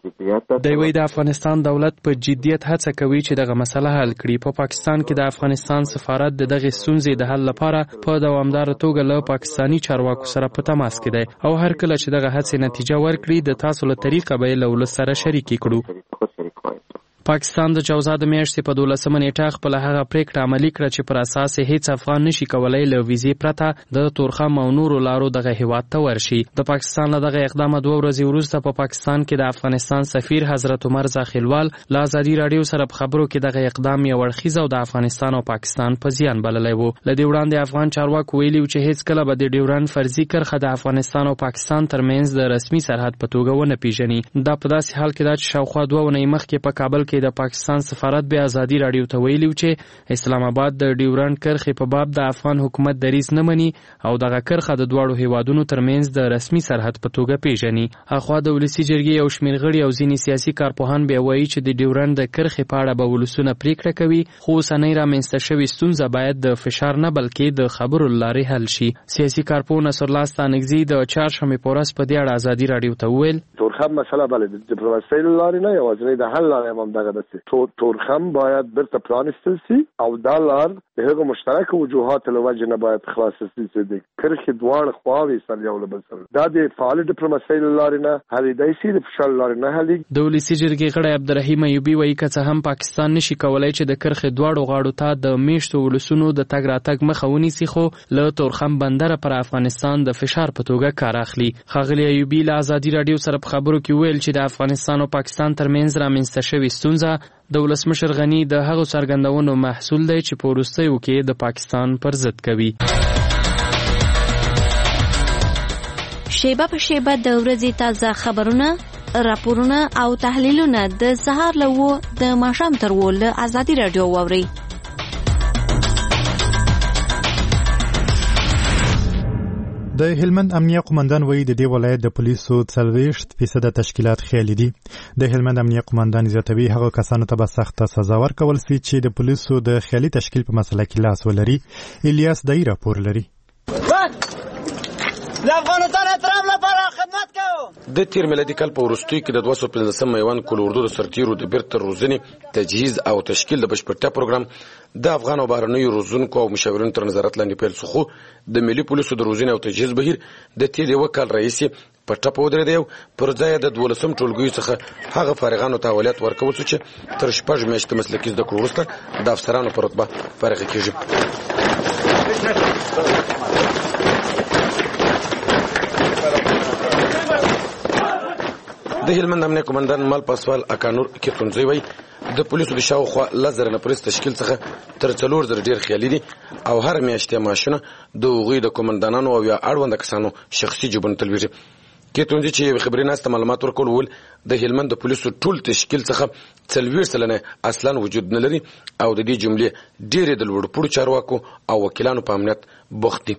د افغانستان دولت په جدیت هڅه کوي چې دغه مسله حل کړي. په پاکستان کې د افغانستان سفارت د دغه ستونزې د حل لپاره په دوامداره توګه له پاکستاني چارواکو سره په تماس کې دی او هر کله چې دغه هڅې نتیجه ورکړي د تاسو له طریقه به له ولس سره شریک کړو. پاکستان د جوزا د میاشتې په 12 نیټه خپل هغه پریکړه عملي کړه چې پر اساس هیڅ افغان نشي کولای له ویزې پرته د تورخم او نورو لارو دغه هیواد ته ورشي. د پاکستان له دغه اقدام 2 ورځې وروسته په پاکستان کې د افغانستان سفیر حضرت عمر زاخیلوال له ازادي راډیو سره په خبرو کې دغه اقدام یو اړخیز او د افغانستان او پاکستان په زیان بللی وو. له دې وړاندې افغان چارواکو ویلي چې هیڅ کله به د ډیورنډ فرضي کرښه د افغانستان او پاکستان ترمنځ د رسمي سرحد په توګه ونه پیژني. دا په داسې حال کې دا چې شاوخوا 2 ونې مخکې په کابل کې د پاکستان سفارت به ازادي راډیو ته ویلي چې اسلام آباد د ډیورنډ کرښې په باب د افغان حکومت دریځ نه مني او دغه کرښه د دواړو هیوادونو ترمنځ د رسمي سرحد په توګه پیژني. اخوا د ولسی جرګې یو شمېر غړي او ځینې سیاسي کارپوهان به وایي چې د ډیورنډ د کرښې په اړه به ولسونه پریکړه کوي خو اوسنۍ رامنځته شوې ستونزه باید د فشار نه بلکې د خبرو له لارې حل شي. سیاسي کارپوه نصرالله ستانکزي د چهارشنبې په ورځ په دې اړه ازادي راډیو ته وویل تورخم مسله بله د ډیپلوماسۍ له لارې نه یوازینۍ د حل لاره هم دغه ده. تورخم باید برته پرانستل سي او دا لار د هغو مشترک وجوهات له وجه نه باید خلاص سي چې د کرښې دواړه خواوې سره یو له بل سره دا د فعال ډیپلوماسۍ له لارې نه حلیدای سي د فشار لارې نه حلی. د ولسی جرګې غړی عبدالرحیم ایوبي وایي که څه هم پاکستان نشي کولای چې د کرښې دواړو غاړو ته د میشتو ولسونو د تګ راتګ مخه ونیسي خو له تورخم بندره پر افغانستان د فشار په توګه کار اخلي. ښاغلي ایوبي له ازادي راډیو سره په خبرو کې ویل چې د افغانستان او پاکستان ترمنځ رامنځته شوې ستونزه د ولسمشر غنی د هغو څرګندونو محصول دی چې په وروستیو کې د پاکستان پر ضد کوي. شیبه په شیبه د ورځې تازه خبرونه، راپورونه او تحلیلونه د سهار له 9 د ماښام تر 10 له ازادي راډیو واورئ. د هلمند امنیه قومندان وایي د دې ولایت د پولیسو 40% تشکیلات خیالي دي. د هلمند امنیه قومندان زیاتوي هغه کسانو ته به سخته سزا ورکول سي چې د پولیسو د خیالي تشکیل په مسله کې لاس ولري. الیاس دای راپور لري. د افغانستان احترام لپاره خدمت کوو. د تیر میلادي کال په وروستیو کې د 215 میوان کل اردو د سرتیرو د بیرته روزنې تجهیز او تشکیل د بشپړتیا پروګرام د افغان او بهرنیو روزونکو او مشاورینو تر نظارت لاندې پیل شو. د ملي پولیسو د روزنې او تجهیز بهیر د تیر یو کال رئیس په ټاپه ودرېدی پر ځای د 12 ټولګیو څخه هغه فارغانو ته اولویت ورکول شو چې تر 6 میاشتې مسلکي زده کړو وروسته د افسرانو په رتبه فارغ کیږي. د هلمند امنیه قومندان مال پاسوال اکانور کیتونځي وایي د پولیسو د شاوخوا 1000 نفرس تشکیل څخه تر 4000 ډیر خیالي دي او هر میاشتې ماشونه د هغوی د قومندانانو او یا اړوند کسانو شخصي جوبن تلويږي. کیتونځي چې خبري ناسته معلومات ورکول ول د هلمند د پولیسو ټول تشکیل څخه 40% اصلا وجود نه لري او د دې جملې ډېر د لوړ پوړو چارواکو او وکیلانو په امنیت بوخت دي.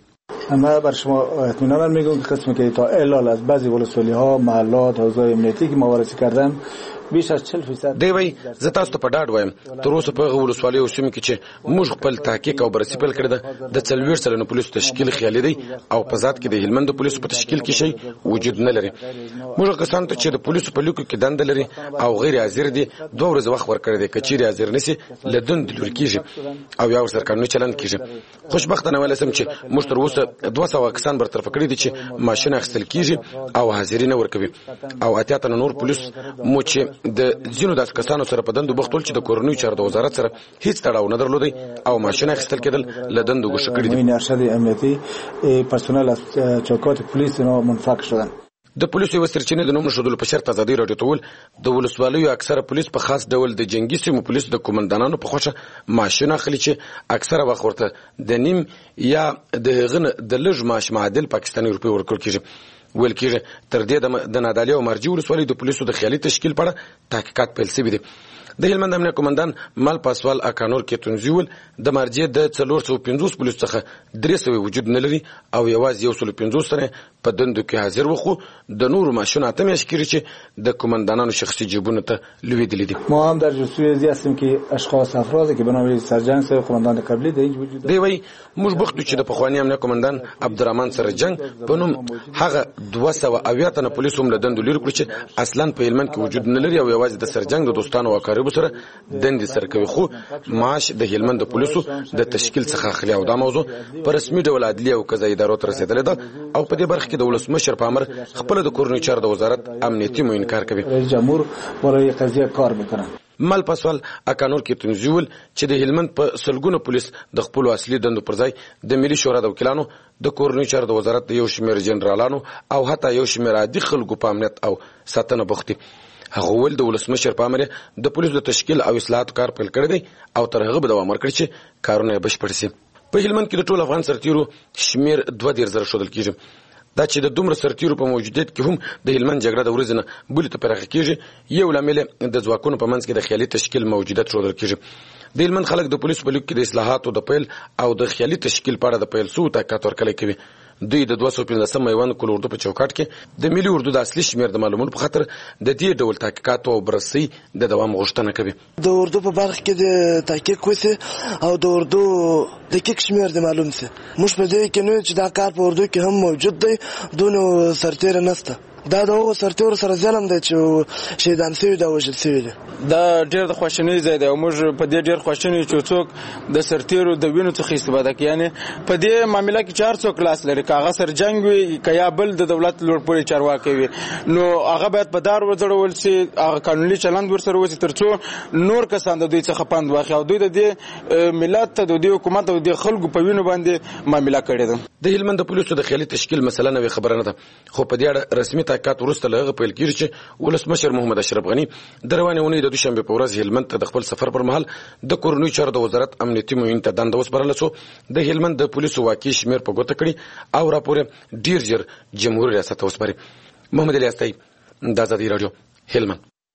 من بر شما اطمینان میگم که قسمی که تا الان از بعضی ولسوالی‌ها محلات حوزه امنیتی که ما وارسی کردن بیش از 40% دی وای زه تاسو ته په ډاډ وایم تر اوسه په ولسوالۍ او سیمو کې چې موږ خپل تحقیق او بررسي پیل کړې ده د 40 سلنه پولیسو تشکیل خیالي دی او په ذات کې د هلمند د پولیسو په تشکیل کې شي وجود نه لري. موږ کسان ته چې د پولیسو په لیکو کې دند لري او غیر حاضر دي 2 ورځې وخت ورکړی دی کچېری حاضر نشي لدند لور کیږي او یا سر قانوني چلند کیږي. خوشبختانه ولسم چې موږ تر اوسه 200 کسان برطرف کړی دي چې ماشين اخیستل کیږي او حاضري نه ورکوي او اتیا تن نور پولیس مو چې د ځینو داس کسانو سره په دندو بختول چې د کورنۍ چارو د وزارت سره هیڅ تړاو نه درلودي او ماشين اخیستل کېدل لدندو ګوښه کړی دي. ارشد امنیتی پرسونل از چوکات پلیس اینا منفک شدن. د پولیسو یو سرچینه د نوم نشودلو په شرط ازادي راډیو ته ول د ولسوالیو اکثره پولیس په خاص ډول د جنگي سیمو پولیس د کومندانانو په خوښه ماشين اخلي چې اکثره وخت ورته د نیم یا د غن د لږ معاش معادل پاکستاني روپی ورکول کیږي. ویل کېږي تر دې د نادالي او مرجي ولسوالۍ د پولیسو د خیالي تشکیل په اړه تحقیقات پیل شوي دي. د هلمند امنیه قومندان مال پاسوال اکانور کې تنزیول د مرجي د 450 پولیس څخه 300 وجود نه لري او یوازې 150 سره په دندو کې حاضر وخو د نورو ماشون اته مشکري چې د قومندانانو شخصي جیبونو ته لویدلې دي. ما هم در جستجوی هستیم که اشخاص افرادی که به نام سرجنگ سه قومندان قبلی در اینجا وجود دی. وای موږ بختو چې د پخوانی امنیه قومندان عبدالرحمن سرجنگ په نوم هغه 200 تنه پولیس هم له دندو لري کړ چې اصلا په هلمند کې وجود نه لري او یوازې د سرجنگ د دوستانو او قریبو سره دندې سره کوي خو معاش د هلمند د پولیسو د تشکیل څخه اخلي او دا موضوع په رسمي ډول عدلیه او قضایي ادارو ته رسیدلې ده او په دې برخه کې د ولسمشر په امر خپل د کورنۍ چارو د وزارت امنیتي مو انکار کوي. رئیس جمهور برای قضیه کار میکنه. مال پاسوال اکانور کې تنزیول چې د هلمند په سلګونو پولیس د خپل اصلي دندو پر ځای د ملي شورا د وکیلانو د کورنۍ چارو د وزارت د یو شمېر جنرالانو او حتی یو شمېر عادي خلکو په امنیت او ساتنه بوختي. هغه ول د ولسمشر په امر د پولیسو د تشکیل او اصلاحات کار پیل کړی دی او تر هغه به دوام ورکړي چې کارونه بشپړ شي. په هلمند کې د ټول افغان سرتیرو شمیر 2,000 شودل کیږي. دا چې د دومره سرتیرو په موجودیت کې هم د هلمند جګړه د ورځې نه بلې ته پراخه کیږي یو لامل د ځواکونو په منځ کې د خیالي تشکیل موجودیت شودل کیږي. د هلمند خلک د پولیسو په لیک کې د اصلاحاتو د پیل او د خیالي تشکیل په اړه د پیل سو تاکات ورکړی کوي. دوی د 215 میوان کول اردو په چوکاټ کې د ملي اردو د اصلي شمیر د معلوماتو په خاطر د دې ډول تحقیقات او بررسي د دوام غوښتنه کوي. د اردو په برخه کې د تحقیق وسی او د اردو دقیق شمیر د معلوم سي موږ په دې کې نو چې دا کار په اردو کې هم موجود دی دونو سرتیر نسته. دا دغه سرتور سره ظلم دی چې شهیدان شوي دا وژل شوي دي. دا ډېر د خواشینۍ ځای دی او موږ په دې ډېر خواشینی چې څوک د سرتیرو د وینو څخه استفاده کوي. یعنی په دې معاملې کې 4 څوک لاس لري کاغه سرجنګ وي کیا بل د دولت لوړ پوړي چارواکي وي نو هغه باید په دار وځړول شي هغه قانوني چلند ورسره وسی ترڅو نور کسان د دوی څخه پند واخلي او دوی د دې ملت ته د حکومت او د خلکو په وینو باندې معاملې کړې ده. د هلمند د پولیسو د خیالي تشکیل مسله نه خبره نه ده خو په دې اړه رسمي تحقیقات وروسته لغه پیل کیږي چې ولسمشر محمد اشرف غنی د روانې اونۍ د دوشنبه په ورځ هلمند ته د خپل سفر پر مهال د کورنۍ چارو د وزارت امنیتي معین ته دنده وسپارله شو. د هلمند د پولیسو واقعي شمیر په ګوته کړي او راپور ډیر ژر جمهوریت ریاست ته وسپاري. محمد علي استای د آزادی رادیو هلمند.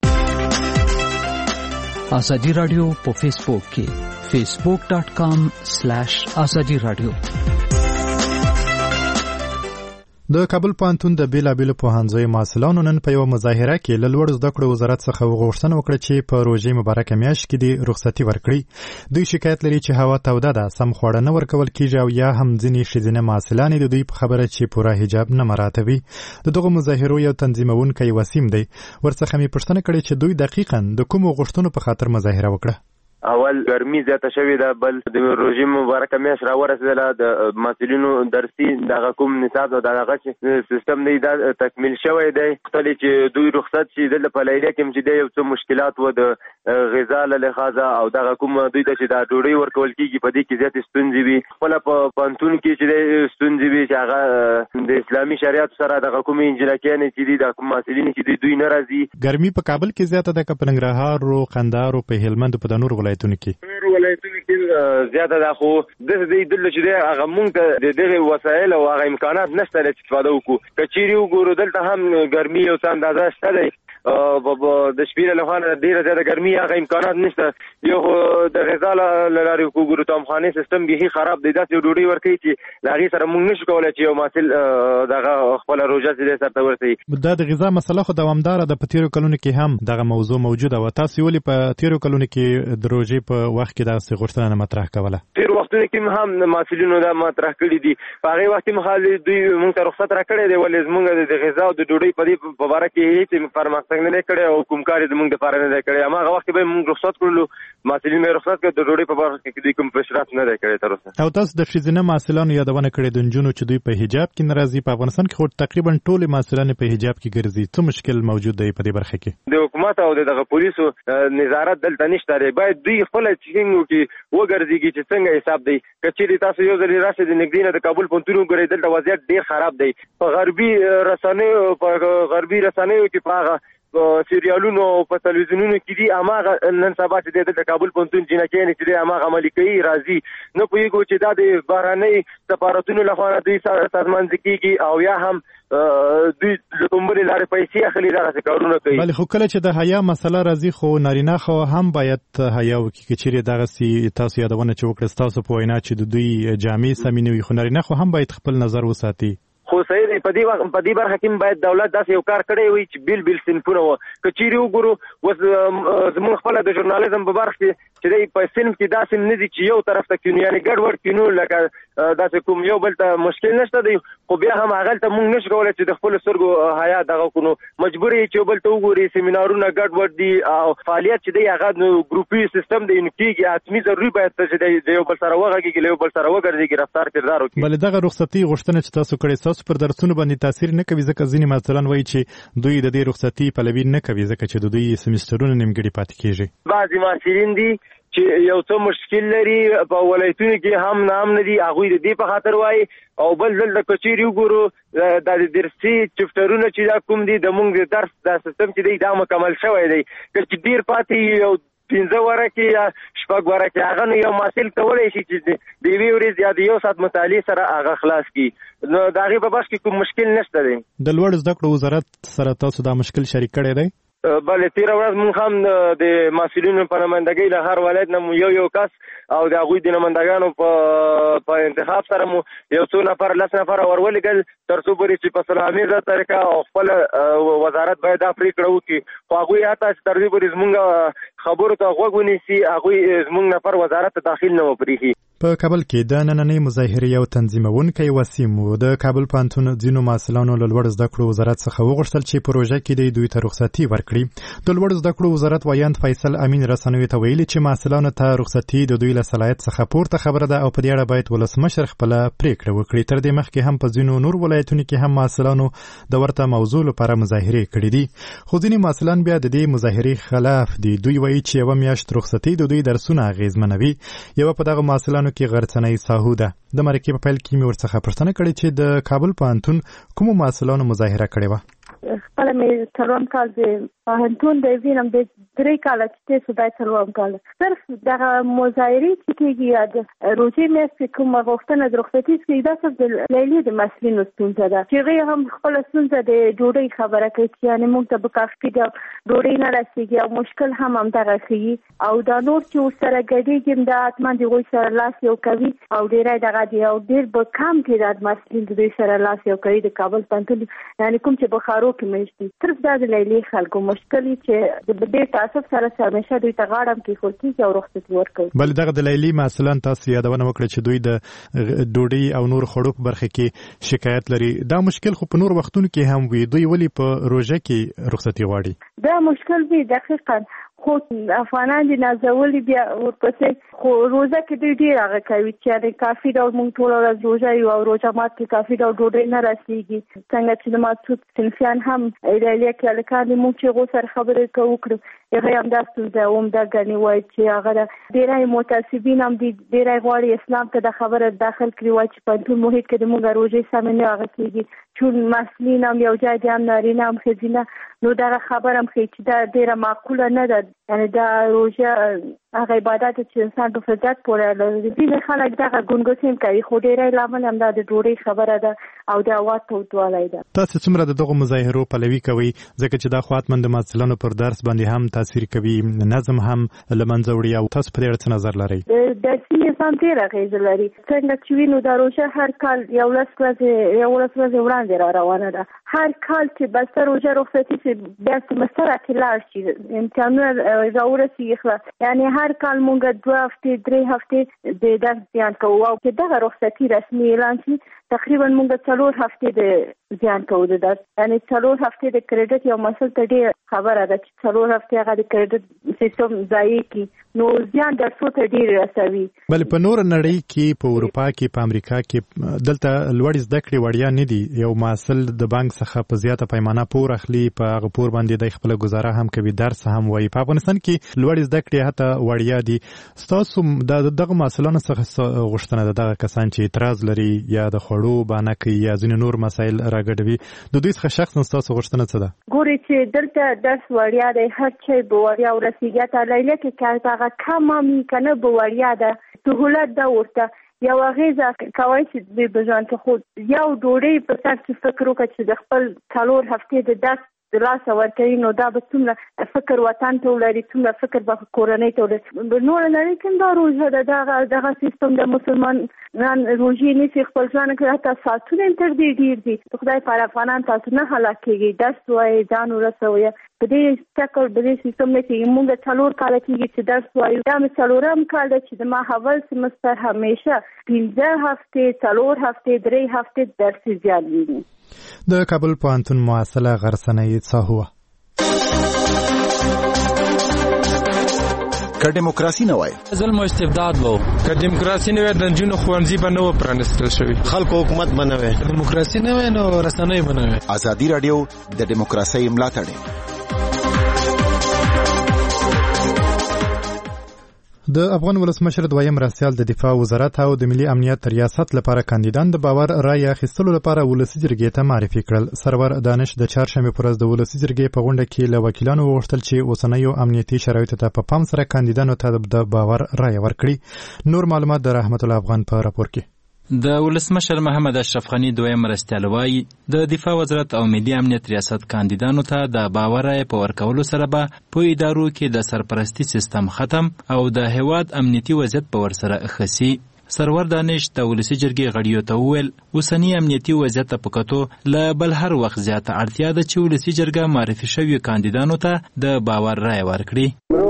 آزادی رادیو په فیسبوک کې facebook.com/azadi radio. د کابل پوهنتون د بیلابیلو پوهنځیو محصلانو نن په یو مظاهره کې له لوړ زده کړو وزارت څخه وغوښتنه وکړه چې په روژې مبارکه میاشت کې د رخصتي ورکړي. دوی شکایت لري چې هوا توده ده سم خواړه نه ورکول کیږي او یا هم ځینې ښځینه محصلانې د دوی په خبره چې پوره حجاب نه مراعاتوي. د دغو مظاهرو یو تنظیمونکی وسیم دی ورڅخه مې پوښتنه کړې چې دوی دقیقاً د کومو غوښتنو په خاطر مظاهره وکړه. اول ګرمي زیاته شوې ده بل د روژې مبارکه میاشت راورسېدله د محصلینو درسي دغه کوم نصاب او دغه سیستم دی دا تکمیل شوی دی غوښتل چې دوی رخصت شي دلته په لیلیه کې چې د یو څه مشکلات و د غذا له لحاظه او دغه کوم دوی ته چې دا ډوډۍ ورکول کېږي په دې کې زیاتې ستونزې وي خپله په پوهنتون کې چې دی ستونزې وي چې هغه د اسلامي شریعت سره دغه کومې انجلکیانې چې دي د کوم محصلین چې دوی نه راځي. ګرمي په کابل کې زیاته ده که په ننګرهار او قندهار او په هلمند په د نور ولایتونو کې زیاته ده خو دې دله چې هغه مونږ ته د دغه وسایل او هغه امکانات نشته چې استفاده وکړو. که چیرې وګورو دلته هم ګرمي او څه اندازه شته دی د شپې له خوا ډیره زیاته ګرمي هغه امکانات نشته. یو د غذا لارې وګورو تومخانه سیستم به خراب دی. داسې ډوډۍ ورکوي چې هغې سره موږ نشو کولی چې یو محصل دغه خپله روژه چې سرته ورسوي. دا د غذا مسله خو دوامداره ده. په تېرو کلونو کې هم دغه موضوع موجوده وه. تاسو ولې په تېرو کلونو کې د روژې په وخت کې داسې غوښتنه نه مطرح کوله؟ تېرو وختونو کې هم محصلینو دا مطرح کړي دي. په هغې وخت کې دوی موږ ته رخصت راکړی دی، ولې زموږ د غذا او د ډوډۍ په دې په باره کې هېڅ پرمختګ نه دی کړی او کوم کار یې زموږ دپاره نه دی کړی. هماغه وخت کې به موږ رخصت کړلو، محصلین به یې رخصت کړ، د ډوډۍ په برخه کې دوی کوم پیشرفت نه دی کړی تر اوسه. او تاسو د ښځینه محصلانو یادونه کړې د نجونو چې دوی په حجاب کې نه راځي. په افغانستان کې خو تقریبا ټولې محصلانې په حجاب کې ګرځي. څه مشکل موجود دی په دې برخه کې؟ د حکومت او دغه پولیسو نظارت دلته نشته دی. باید دوی خپل چینګو کې وګرځيږي چې څنګه حساب دی. کچېرې تاسو یو ځل راشئ د نږدې نه د کابل پوهنتون وګورئ، دلته وضعیت ډېر خراب دی. په غربي رسنیو کې په هغه سیریالونو په تلویزیونونو کې دي هماغه نن سبا چې د کابل پوهنتون جنکیانې چې دی هماغه عملي کوي راځي. نه پوهېږو چې دا د بهرنۍ سفارتونو لخوا دوی سازمانځي کېږي او یا هم دوی د کومبلې لارې پیسې اخلي، دغسې کارونه کوي. بلې خو کله چې د حیا مسله راځي خو نارینه خو هم باید حیا وکړي. که چېرې دغسې تاسو یادونه چې وکړه ستاسو په وینا چې د دوی جامې سمې نه وي، خو نارینه خو هم باید خپل نظر وساتي. خو صحیح دی. په دې برخه کې باید دولت داسې یو کار کړی وي چې بیل صنفونه وه. که چېرې وګورو اوس زموږ خپله د ژورنالیزم په برخه کې چې دی په صنف کې داسې نه دي چې یو طرف ته کینو، یعنې ګډوډ کینو، لکه داسې کوم یو بل ته مشکل نشته دی. خو بیا هم هغلته موږ نشو کولی چې د خپلو سترګو حیا دغه کړو. مجبور یې چې یو بل ته وګوري. سیمینارونه ګډوډ دي او فعالیت چې دی هغه ګروپي سیستم دی نو کېږي. حتمي ضروري باید چې دی د یو بل سره وغږېږي، له یو بل سره وګرځېږي، رفتار کردار وکړي. بلې دغه رخصتي غوښتنه چې تاسو کړې ستاسو پر درسونو باندې تاثیر نه کوي؟ ځکه ځینې محصلان وایي چې دوی د دې رخصتي پلوي نه کوي ځکه چې د دوی سیمسترونه نیمګړي پاتې کېږي. بعضې محصلین دي چې یو څه مشکل لري په ولایتونو کې هم نه دي، هغوی د دې په خاطر وایي. او بل دلته که چېرې وګورو دا د درسي چپټرونه چې دا کوم دي د موږ د درس دا سیستم چې دی دا مکمل شوی دی. که چې ډېر پاتې یو 15 ورکې یا 6 ورکې هغه نو یو محصل کولی شي چې د یوې ورځې یا د 1 ساعت مطالعې سره هغه خلاص کړي. نو د هغې په بخش کې کوم مشکل نشته دی. د لوړ زده کړو وزارت سره تاسو دا مشکل شریک کړی دی؟ بله، تېره ورځ موږ هم د مسؤلینو په نمایندګۍ له هر ولایت نه یو کس او د هغوی د نمایندګانو په انتخاب سره مو یو څو نفر 10 نفر ورولېږل تر څو پورې چې په سلاميزه طریقه او خپل وزارت باید دا پرېکړه وکړي. خو هغوی حتی چې تر دې پورې زموږ خبرو ته غوږ ونیسي هغوی زموږ نفر وزارت ته داخل نه وپرېږي. په کابل کې د نننۍ مظاهرې یو تنظیمونکی وسیم د کابل پوهنتون ځینو محصلانو له لوړ زده کړو وزارت څخه وغوښتل چې پروژه کې دوی ته رخصتي ورکړي. د لوړ زده کړو وزارت وایند فیصل امین رسنوي ته ویلي چې محصلانو ته رخصتي د دوی له صلاحیت څخه پورته خبره ده او په دې اړه باید ولسمشر خپل پریکړه وکړي. تر دې مخکې هم په ځینو نور ولایتونو کې هم محصلانو د ورته موضوع لپاره مظاهرې کړې دي. خو ځینې محصلان بیا د دې مظاهرې خلاف دي. دوی وایي چې یوه میاشت رخصتي د دوی درسونه اغېزمنوي. یوه په دغه محصلانو کې غرڅنۍ ساهو ده. د مرکې په پیل کې مې ورڅخه پوښتنه کړې چې د کابل پوهنتون کومو محصلانو مظاهره کړې وه؟ خپله مې څلورم کال د پوهنتون د وینم د 3 کاله چې تېر شو دا څلورم کال صرف دغه مظاهرې چې کېږي یا د روژې میاشتې کومه غوښتنه د رخصتي څخه دا صرف د لیلې د محصلینو ستونزه ده چې هغوی هم خپله ستونزه د ډوډۍ خبره کوي چې یعنې موږ ته به کافي ډوډۍ نه رسېږي او مشکل هم همدغه ښیي او دا نور چې ورسره ګډېږي دا حتما د هغوی سره لاس یو کوي او ډېری دغه دی او ډېر به کم تعداد محصلین د دوی سره لاس یو کوي د کابل پوهنتون یعنې کوم چې بخارو کې مېشت دي. صرف دا د لیلې خلکو مشکل چې د دې تعصب سره همیشه دوی ته غاړه کېښول کېږي او رخصتي ورکوي. بلې دغه د لیلې محصلان تاسو یادونه وکړه چې دوی د ډوډۍ او نور خوړو په برخه کې شکایت لري. دا مشکل خو په نور وختونو کې هم وي. دوی ولې په روژه کې رخصتي غواړي؟ دا مشکل وي دقیقاً. خو افغانان دي نازولي بیا ورپسې خو روژه کې دوی ډېر هغه کوي چې یعنې کافي ډول موږ ټوله ورځ روژه یو او روژه مات کې کافي ډول ډوډۍ نه رسېږي. څنګه چې د ماسود صنفیان هم ایډیالیا کې هلکان دي موږ چې هغو سره خبرې وکړو هغوی همدا ستونزه عمده ګڼي وایي چې هغه د ډېری متعصبین هم دي ډېری غواړي اسلام ته د خبره داخل کړي وایي چې پوهنتون محیط کې د موږ روژې سمې نه هغه کېږي چون محصلین هم یو ځای دي هم نارینه هم ښځینه نو دغه خبره هم ښیي چې دا ډېره معقوله نه ده یعنی دا روزه هغه عبادت چې انسان په فطرت پورې لري. ځینې خلک دغه ګونګسیم کوي خو ډېری لامل همدا د ډوډۍ خبره ده او د هوا تودوالی ده. تاسو څومره د دغو مظاهرو پلوي کوئ ځکه چې دا خو حتما د محصلانو پر درس باندې هم تاثیر کوي، نظم هم له منځه وړي او تاسو په دې اړه څه نظر لرئ؟ درسي نظام ډېر اغېزه لري. څنګه چې وینو دا روژه هر کال 11 ورځې وړاندې را روانه ده. هر کال چې بسته روژه رخصتي شي بیا سمستر کې لاړ شي امتحانونه راورسېږي خلاص، یعنی هر کال مونږ 2 هفتې 3 هفتې د درس زیان کوو او چې دغه رخصتي رسمي اعلان شي تقریبا مونږ 4 هفتې د زیان کوو د درس، یعنی 4 هفتې د کریډټ یو مسل ته ډېر خبره ده چې 4 هفتې هغه د کریډټ سیستم ضایع کی نو زیان درسو ته ډېر رسوي. بل په نور نړۍ کې په اروپا کې په امریکا کې دلته لوړ زده کړې وړیا نه دي. یو محصل د بانک څخه په زیاته پیمانه پور اخلي، په هغه پور باندې د خپل گزاره هم کوي، درس هم وایي. په افغانستان کې لوړ زده کړې حتی وړیا دي. تاسو دغه محصلانو څخه غوښتنه ده دغه کسان چې اعتراض لري یا د خوړو بانه کوي یا ځینې نور مسایل راګډوي، د دوی څخه شخصا تاسو غوښتنه څه ده؟ ګوري چې دلته درس وړیا دی، هر چی به وړیا ورسیږي. ته لیله کې هغه کم می کنه به وړیا ده، سهولت ده ورته یو اغیزه کوي چې د بجان ته خود یو ډوړې په سر چې فکر وکړي چې د خپل 4 هفتې د درس د لاسه ورکوي نو دا به څومره فکر وطن ته ولري، څومره فکر به کورنۍ ته ولري. نور نړۍ کې دا روزه ده، دغه سیستم د مسلمانان روزي نیسي خپل ځان کې حتی ساعتونه تر دې ډېر دي. خدای پر افغانان تاسو نه هلاک کېږي، درس وایي ځان ورسوي. په دې ټکر په دې سیستم نه کې موږ 4 کال کېږي چې درس وایو. دا مې 4م کال ده چې د ما اول سمستر همیشه 15 هفتې 4 هفتې 3 هفتې درس زیات وي. د کابل پوهنتون محصله غرسنۍ څاهوه که دیموکراسي نه وای ظلم او استبداد وو، که دیموکراسي نه وای د جنونو خوانځي به نه و پرانستل شوی، خلکو حکومت بنوي، دیموکراسي نه وای نو رسنۍ بنوي. ازادي رادیو د دیموکراسي ملاتړ. د افغان ولسمشر دویم مرستیال د دفاع وزارت او د ملي امنیت ریاست لپاره کاندیدان د باور رای اخیستلو لپاره ولسي جرګې ته معرفي کړل. سرور دانش د چهارشنبه پر ورځ د ولسي جرګې په غونډه کې له وکیلانو وغوښتل چې اوسنیو امنیتي شرایطو ته په پام سره کاندیدانو ته د باور رای ورکړي. نور معلومات د رحمت الله افغان په راپور کې. د ولسمشر محمد اشرف غنی دویم مرستیال وایي د دفاع وزارت او ملي امنیت ریاست کاندیدانو ته د باور رای په ورکولو سره به په ادارو کې د سرپرستی سیستم ختم او د هیواد امنیتي وضعیت په ورسره ښه. سرور دانش د ولسي جرګې غړیو ته وویل اوسنی امنیتي وضعیت په کتو له بل هر وخت زیاته اړتیا ده چې ولسي جرګه معرفي شوي کاندیدانو ته د باور رای ورکړي.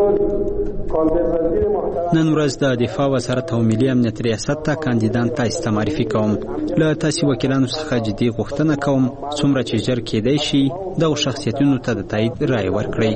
نن ورځ د دفاع وزارت او ملي امنیت ریاست ته کاندیدان تاسو معرفي کوم. له تاسو وکیلانو څخه جدي غوښتنه کوم څومره چې ژر کېدای شي د شخصیتونو ته د تایید رای ورکړي.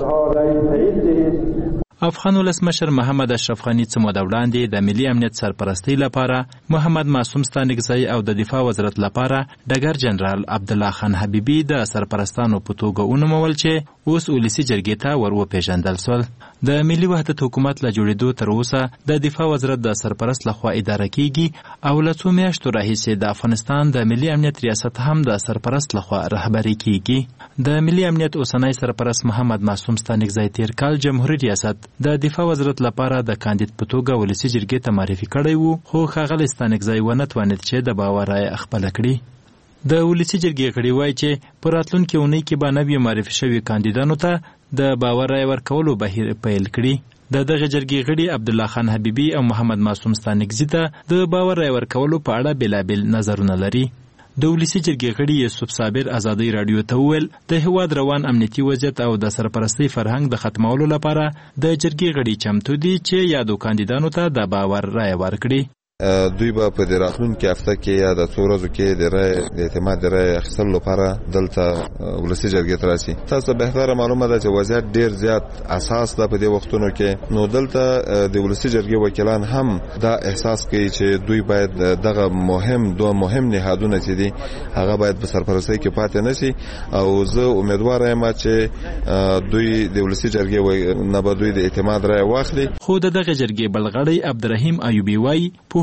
افغان ولسمشر محمد اشرف غنی څه موده وړاندې د ملي امنیت سرپرستی لپاره محمد معصوم ستانکزی او د دفاع وزارت لپاره ډګر جنرال عبدالله خان حبیبي د سرپرستانو په توګه ونومول چې اوس ولسي جرګې ته ور وپېژندل شول. د ملي وحدت حکومت له جوړېدو تر اوسه د دفاع وزارت د سرپرست لخوا اداره کیږي او له څو میاشتو راهیسې د افغانستان د ملي امنیت ریاست هم د سرپرست لخوا رهبري کیږي. د ملي امنیت اوسنی سرپرست محمد معصوم ستانکزی تیر کال جمهوریت ریاست د دفاع وزارت لپاره د کاندید په توګه ولسي جرګې ته معرفي کړی وو، خو ښاغلی ستانکزی ونه توانید چې د باور رای خپله کړي. د ولسي جرګې غړي وایي چې په راتلونکې اونۍ کې به نوي معرفي شوي کاندیدانو ته د باور رای ورکولو بهیر پیل کړي. د دغه جرګې غړي عبدالله خان حبیبي او محمد معصوم ستانکزي ته د باور رای ورکولو په اړه بېلابېل نظرونه لري. د ولسي جرګې غړي یوسف صابر ازادي رادیو ته وویل د هیواد روان امنیتي وضعیت او د سرپرستۍ فرهنګ د ختمولو لپاره د جرګې غړي چمتو دي چې یادو کاندیدانو ته د باور رای ورکړي. دوی به په راتلونکي هفته کې یا د څو ورځو کې د اعتماد د رای اخیستلو لپاره دلته ولسي جرګې ته راشي. تاسو به بهتره معلومه ده چې وضعیت ډیر زیات اساس ده په دې وختونو کې، نو دلته د ولسي جرګې وکیلان هم دا احساس کوي چې دوی باید دغه دوه مهم نهادونه چې دي هغه باید په سرپرستۍ کې پاتې نشي او زه امیدوار یم چې دوی د ولسي جرګې نه به دوی د اعتماد رای واخلي. خو دغه جرګې بلغړی عبدالرحیم ایوبی وایي په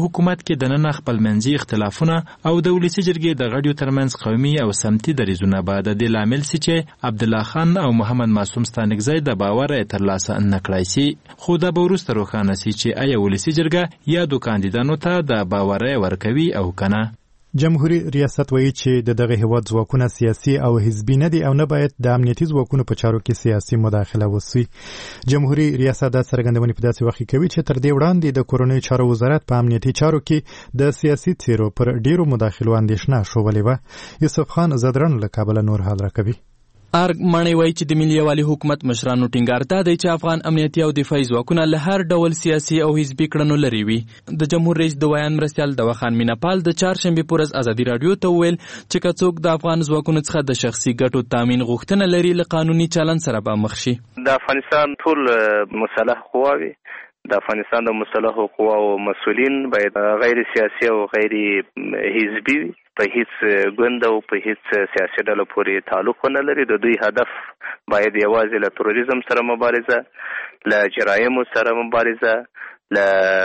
حکومت کې د نن خپل منځي اختلافونه او د ولسی جرګې د غړیو ترمنځ قومي او سمتي دریزونه به د دې لامل سي چې عبد الله خان او محمد معصوم ستانکزی د باور ترلاسه نه کړای سي خو دا به وروسته روښانه سي چې آیا ولسی جرګه یا د کاندیدانو ته د باور ورکوي او کنه. جمهوریت ریاست وایي چې دغه هیواد ځواکونه سیاسي او حزبي نه دي او نه باید د امنیتي ځواکونو په چارو کې سیاسي مداخله وشي. جمهوریت ریاست د څرګندونې په داسې وخت کې کوي چې تر دې وړاندې د کورنۍ چارو وزارت په امنیتي چارو کې د سیاسي څیرو پر ډیرو مداخلو اندېښنه شولې وه. یوسف خان زدرن له کابل نور حال راکوي. ارګ مانی وایي چې د ملي یووالي حکومت مشرانو ټینګار دی چې افغان امنیتي او دفاعي ځواکونه له هر ډول سیاسي او حزبي کړنو لري وي. د جمهور رئیس د ویان مرستیال دواخان میناپال د چهارشنبه پورز ازادي رادیو ته ویل چې کڅوک د افغان ځواکونو څخه د شخصي ګټو تامین غوښتنه لري له قانوني چلن سره به مخ شي. د افغانستان ټول مسلح قواوي د افغانستان د مسلح قواو مسؤلین باید غیر سیاسي او غیر حزبي په هیڅ ګوند او په هیڅ سیاسي ډله پورې تعلق نه لري. د دوی هدف باید یوازې له تروریزم سره مبارزه، له جرایمو سره مبارزه، له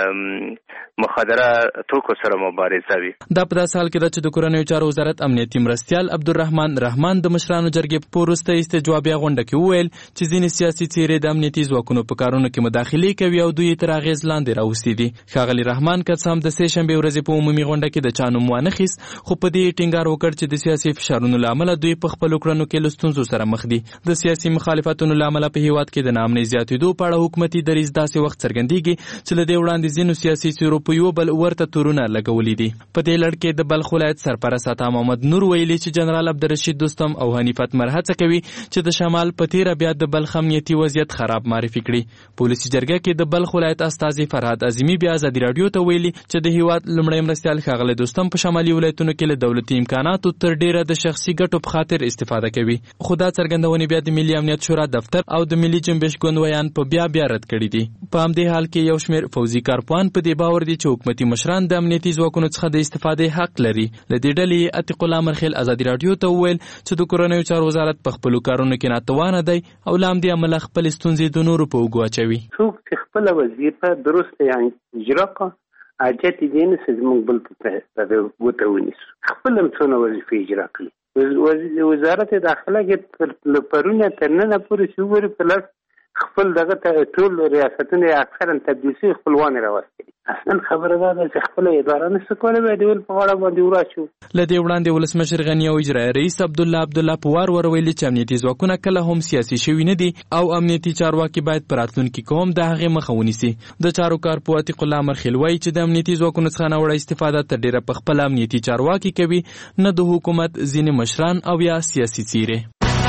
مخدره توکو سره مبارزه وي. دا په داسې حال کې ده چې د کورنیو چارو وزارت امنیتي مرستیال عبدالرحمن رحمان د مشرانو جرګې په وروستۍ استجوابیه غونډه کې وویل چې ځینې سیاسي څیرې د امنیتي ځواکونو په کارونو کې مداخلې کوي او دوی تر اغېز لاندې راوستي دي. ښاغلي رحمان که څه هم د سې شنبې ورځې په عمومي غونډه کې د چا نوم وانخیست، خو په دې ټینګار وکړ چې د سیاسي فشارونو له امله دوی په خپلو کړنو کې له ستونزو سره مخ دي. د سیاسي مخالفتونو له امله په هیواد کې د ناامنۍ زیاتېدو په اړه حکومتي دریځ داسې وخت څرګندېږي چې له دې وړاندې ځینو سیاسي څیرو په یو بل ورته تورونه لګولي دي. په دې لړ کې د بلخ ولایت سرپرست عطا محمد نور ویلي چې جنرال عبدالرشید دوستم او حنیفت مرهڅه کوي چې د شمال په تیره بیا د بلخ امنیتي وضعیت خراب معرفي کړي. پولیسي جرګه کې د بلخ ولایت استازي فرهاد عظیمی بیا ازادي رادیو ته ویلي چې د هیواد لومړی مرستیال ښاغلی دوستم په شمالي ولایتونو کې له دولتي امکاناتو تر ډیره د شخصي ګټو په خاطر استفاده کوي. خو دا څرګندونې بیا د ملي امنیت شورا دفتر او د ملي جنبش ګوند ویان په بیا رد کړي دي. په همدې حال کې یو شمېر فوزي کارپوهان په دې باور دي چې حکومتي مشران د امنیتي ځواکونو څخه د استفادې حق لري. له دې ډلې عتیق الله مرخیل ازادي رادیو ته وویل چې د کورنیو چارو وزارت په خپلو کارونو کې ناتوانه دی او له همدې امله خپلې ستونزې د نورو په اوږو اچوي. څوک چې خپله وظیفه درسته اجرا کړه حاجت یې نه چې زموږ بل په ورته ونیسو. خپله هم څونه وظیفې اجرا کړي. وزارت داخله کې له پرونه تر ننه پورې چې وګوري په لاس خپل دغه ټول ریاستونه اکثرا تدریسي خپلوان راوستي. اصلا خبره ده چې خپل اداره نشي کولای د ول په غاړه باندې وراشو. لدې وړاندې ولسمشر غنی او اجرایي رئیس عبدالله په وار ویلي چې امنیتي ځواکونه کله هم سیاسي شوي نه دي او امنیتي چارواکي باید په راتلونکي کې هم د هغې مخه ونیسي. د چارو کارپوه عتیق الله مرخیل وایي چې د امنیتي ځواکونو څخه ناوړه استفاده تر ډیره په خپل امنیتي چارواکي کوي، نه د حکومت ځینې مشران او یا سیاسي څیرې.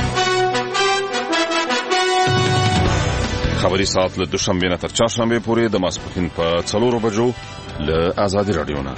خبری ساعت له دوشنبه نه تر چهارشنبه پورې د ماسپښین په 4 بجو له آزادي رادیو نه.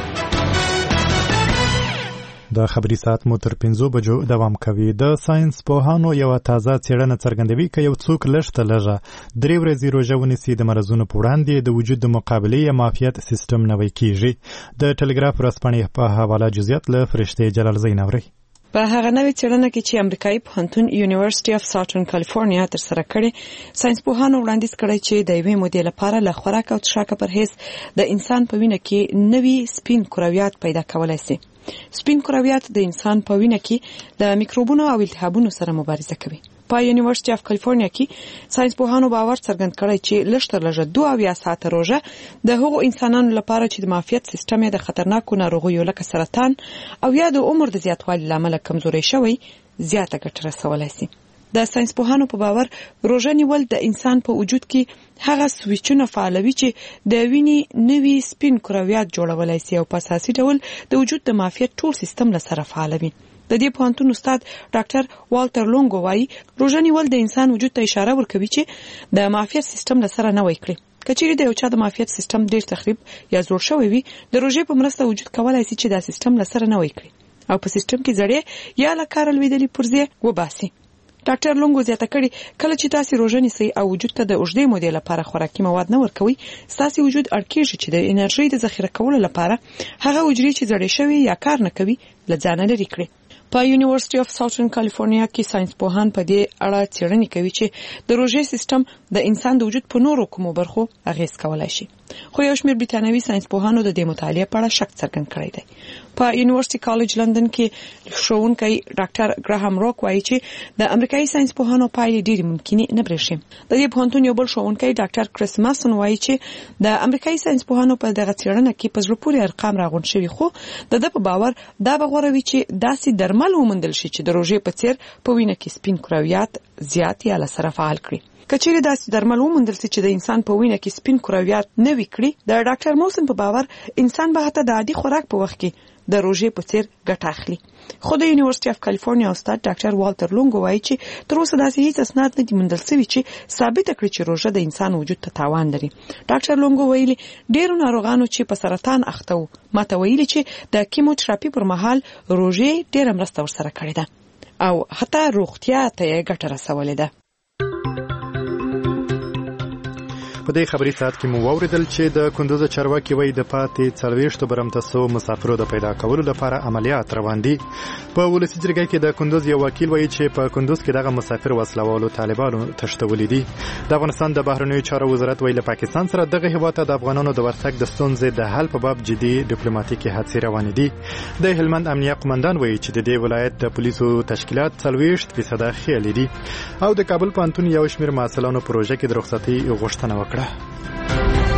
د خبری ساعت مو تر 5 بجو دوام کوي. د ساينس پوهانو یو تازه څېړنه څرګندوي چې یو څوک لږ لږه 3 ورځې روژه ونیسي د مرزونو په وړاندې د وجود د مقابلې یا معافیت سیستم نوی کیږي. د ټلګراف ورځپاڼې په حواله جزئیات له فرشته جلال زین اوري. په هغه نوې څېړنه کې چې امریکایي پوهنتون یونیورسيټي اف ساوثرن کالیفورنیا ترسره کړې، ساينس پوهانو وړاندیز کړی چې د یوې مودې لپاره له خوراک او څښاک پرهیز د انسان په وینه کې نوي سپین کرویات پیدا کولای شي. سپین کرویات د انسان په وینه کې د میکروبونو او التهابونو سره مبارزه کوي. په یونیورسيټي اف کالیفورنیا کې ساينس پوهانو باور څرګند کړی چې لږ تر لږه 2 ساعته روژه د هغو انسانانو لپاره چې د معافیت سیستم یې د خطرناکو ناروغیو لکه سرطان او یا د عمر د زیاتوالي لامل کمزوري شوی زیاته ګټه رسولای شي. د ساينس پوهانو په باور روژه نیول د انسان په وجود کې هغه سویچونه فعالوي چې د وینې نوي سپین کرویات جوړولای شي او په اساسي ډول د وجود د معافیت ټول سیستم لسره فعالوي. د دې پوهنتون استاد ډاکټر والټر لونګو وايي روژه نیول د انسان وجود ته اشاره ورکوي چې د معافیت سیستم لسره نوی کړي. کچېرې د یو چا د معافیت سیستم ډیر تخریب یا زوړ شوی وي، د روژې په مرسته وجود کولای شي چې دا سیستم لسره نوی کړي او په سیستم کې زړې یا له کار لویدلې پرزې وباسي. ډاکټر لونګو زیاته کړي کله چې تاسو روژه نیسئ او وجود ته د اوږدې مودې لپاره خوراکي مواد نه ورکوي، ستاسو وجود اړ کېږي چې د انرژي د ذخیره کولو لپاره هغه حجرې چې زړې شوي یا کار نه کوي له ځانه لرې کړي. په یونیورسيټي اف ساوثرن کالیفورنیا کې ساينس پوهان په دې اړه څېړنې کوي چې د روژې سیستم د انسان د وجود په نورو کومو برخو اغیز کولای شي. خو یو شمېر بریتانوي ساينسپوهانو د دې مطالعې په اړه شک څرګند کړی دی. په یونیورسيټي کالج لندن کې ښوونکی ډاکټر ګراهام روک وایي چې د امریکایي ساينسپوهانو پایلې ډېرې ممکنې نه برېښي. د دې پوهنتون یو بل ښوونکی ډاکټر کریس ماسن وایي چې د امریکایي ساينسپوهانو په دغه څېړنه کې په زړه پورې ارقام راغونډ شوي، خو د ده په باور دا به غوره وي چې داسې درمل وموندل شي چې د روژې په څېر په وینه کې سپین کرویات زیات یا له سره فعال کړي. کچېرې داسې درمل وموندل شي چې د انسان په وینه کې سپین کرویات نه وي کړي، د ډاکټر موسن په باور انسان به حتی د عادي خوراک په وخت کې د روژې په څېر ګټه اخلي. خو د یونیورسيټي اف کالیفورنیا استاد ډاکټر والټر لونګو وایي چې تر اوسه داسې هیڅ اسناد نه دي موندل شوي چې ثابت کړي چې روژه د انسان وجود ته تاوان لري. ډاکټر لونګو ویلي ډېرو ناروغانو چې په سرطان اخته وو ماته ویلي چې د کیموتراپي پر مهال روژې ډېره مرسته ورسره کړې ده او حتی روغتیا ته یې ګټه رسولې ده. په دې خبري ساعت کې مو واوریدل چې د کندوز چارواکي وایي د پاتې 40 برمتسو مسافرو د پیدا کولو لپاره عملیات روان دي. په ولسی جرګه کې د کندوز یو وکیل وایي چې په کندوز کې دغه مسافر وسلوالو طالبانو تشتولې دي. د افغانستان د بهرنیو چارو وزارت ویل پاکستان سره دغه هیواد ته د افغانانو د ورتګ د ستونزې د حل په باب جدي ډیپلوماټیکي هڅې روانې دي. د هلمند امنیه قومندان وایي چې د دې ولایت د پولیسو تشکیلات 40% خیالي دي او د کابل پوهنتون یو شمېر محصلانو پروژه کې د رخصتۍ غوښتنه وکړه.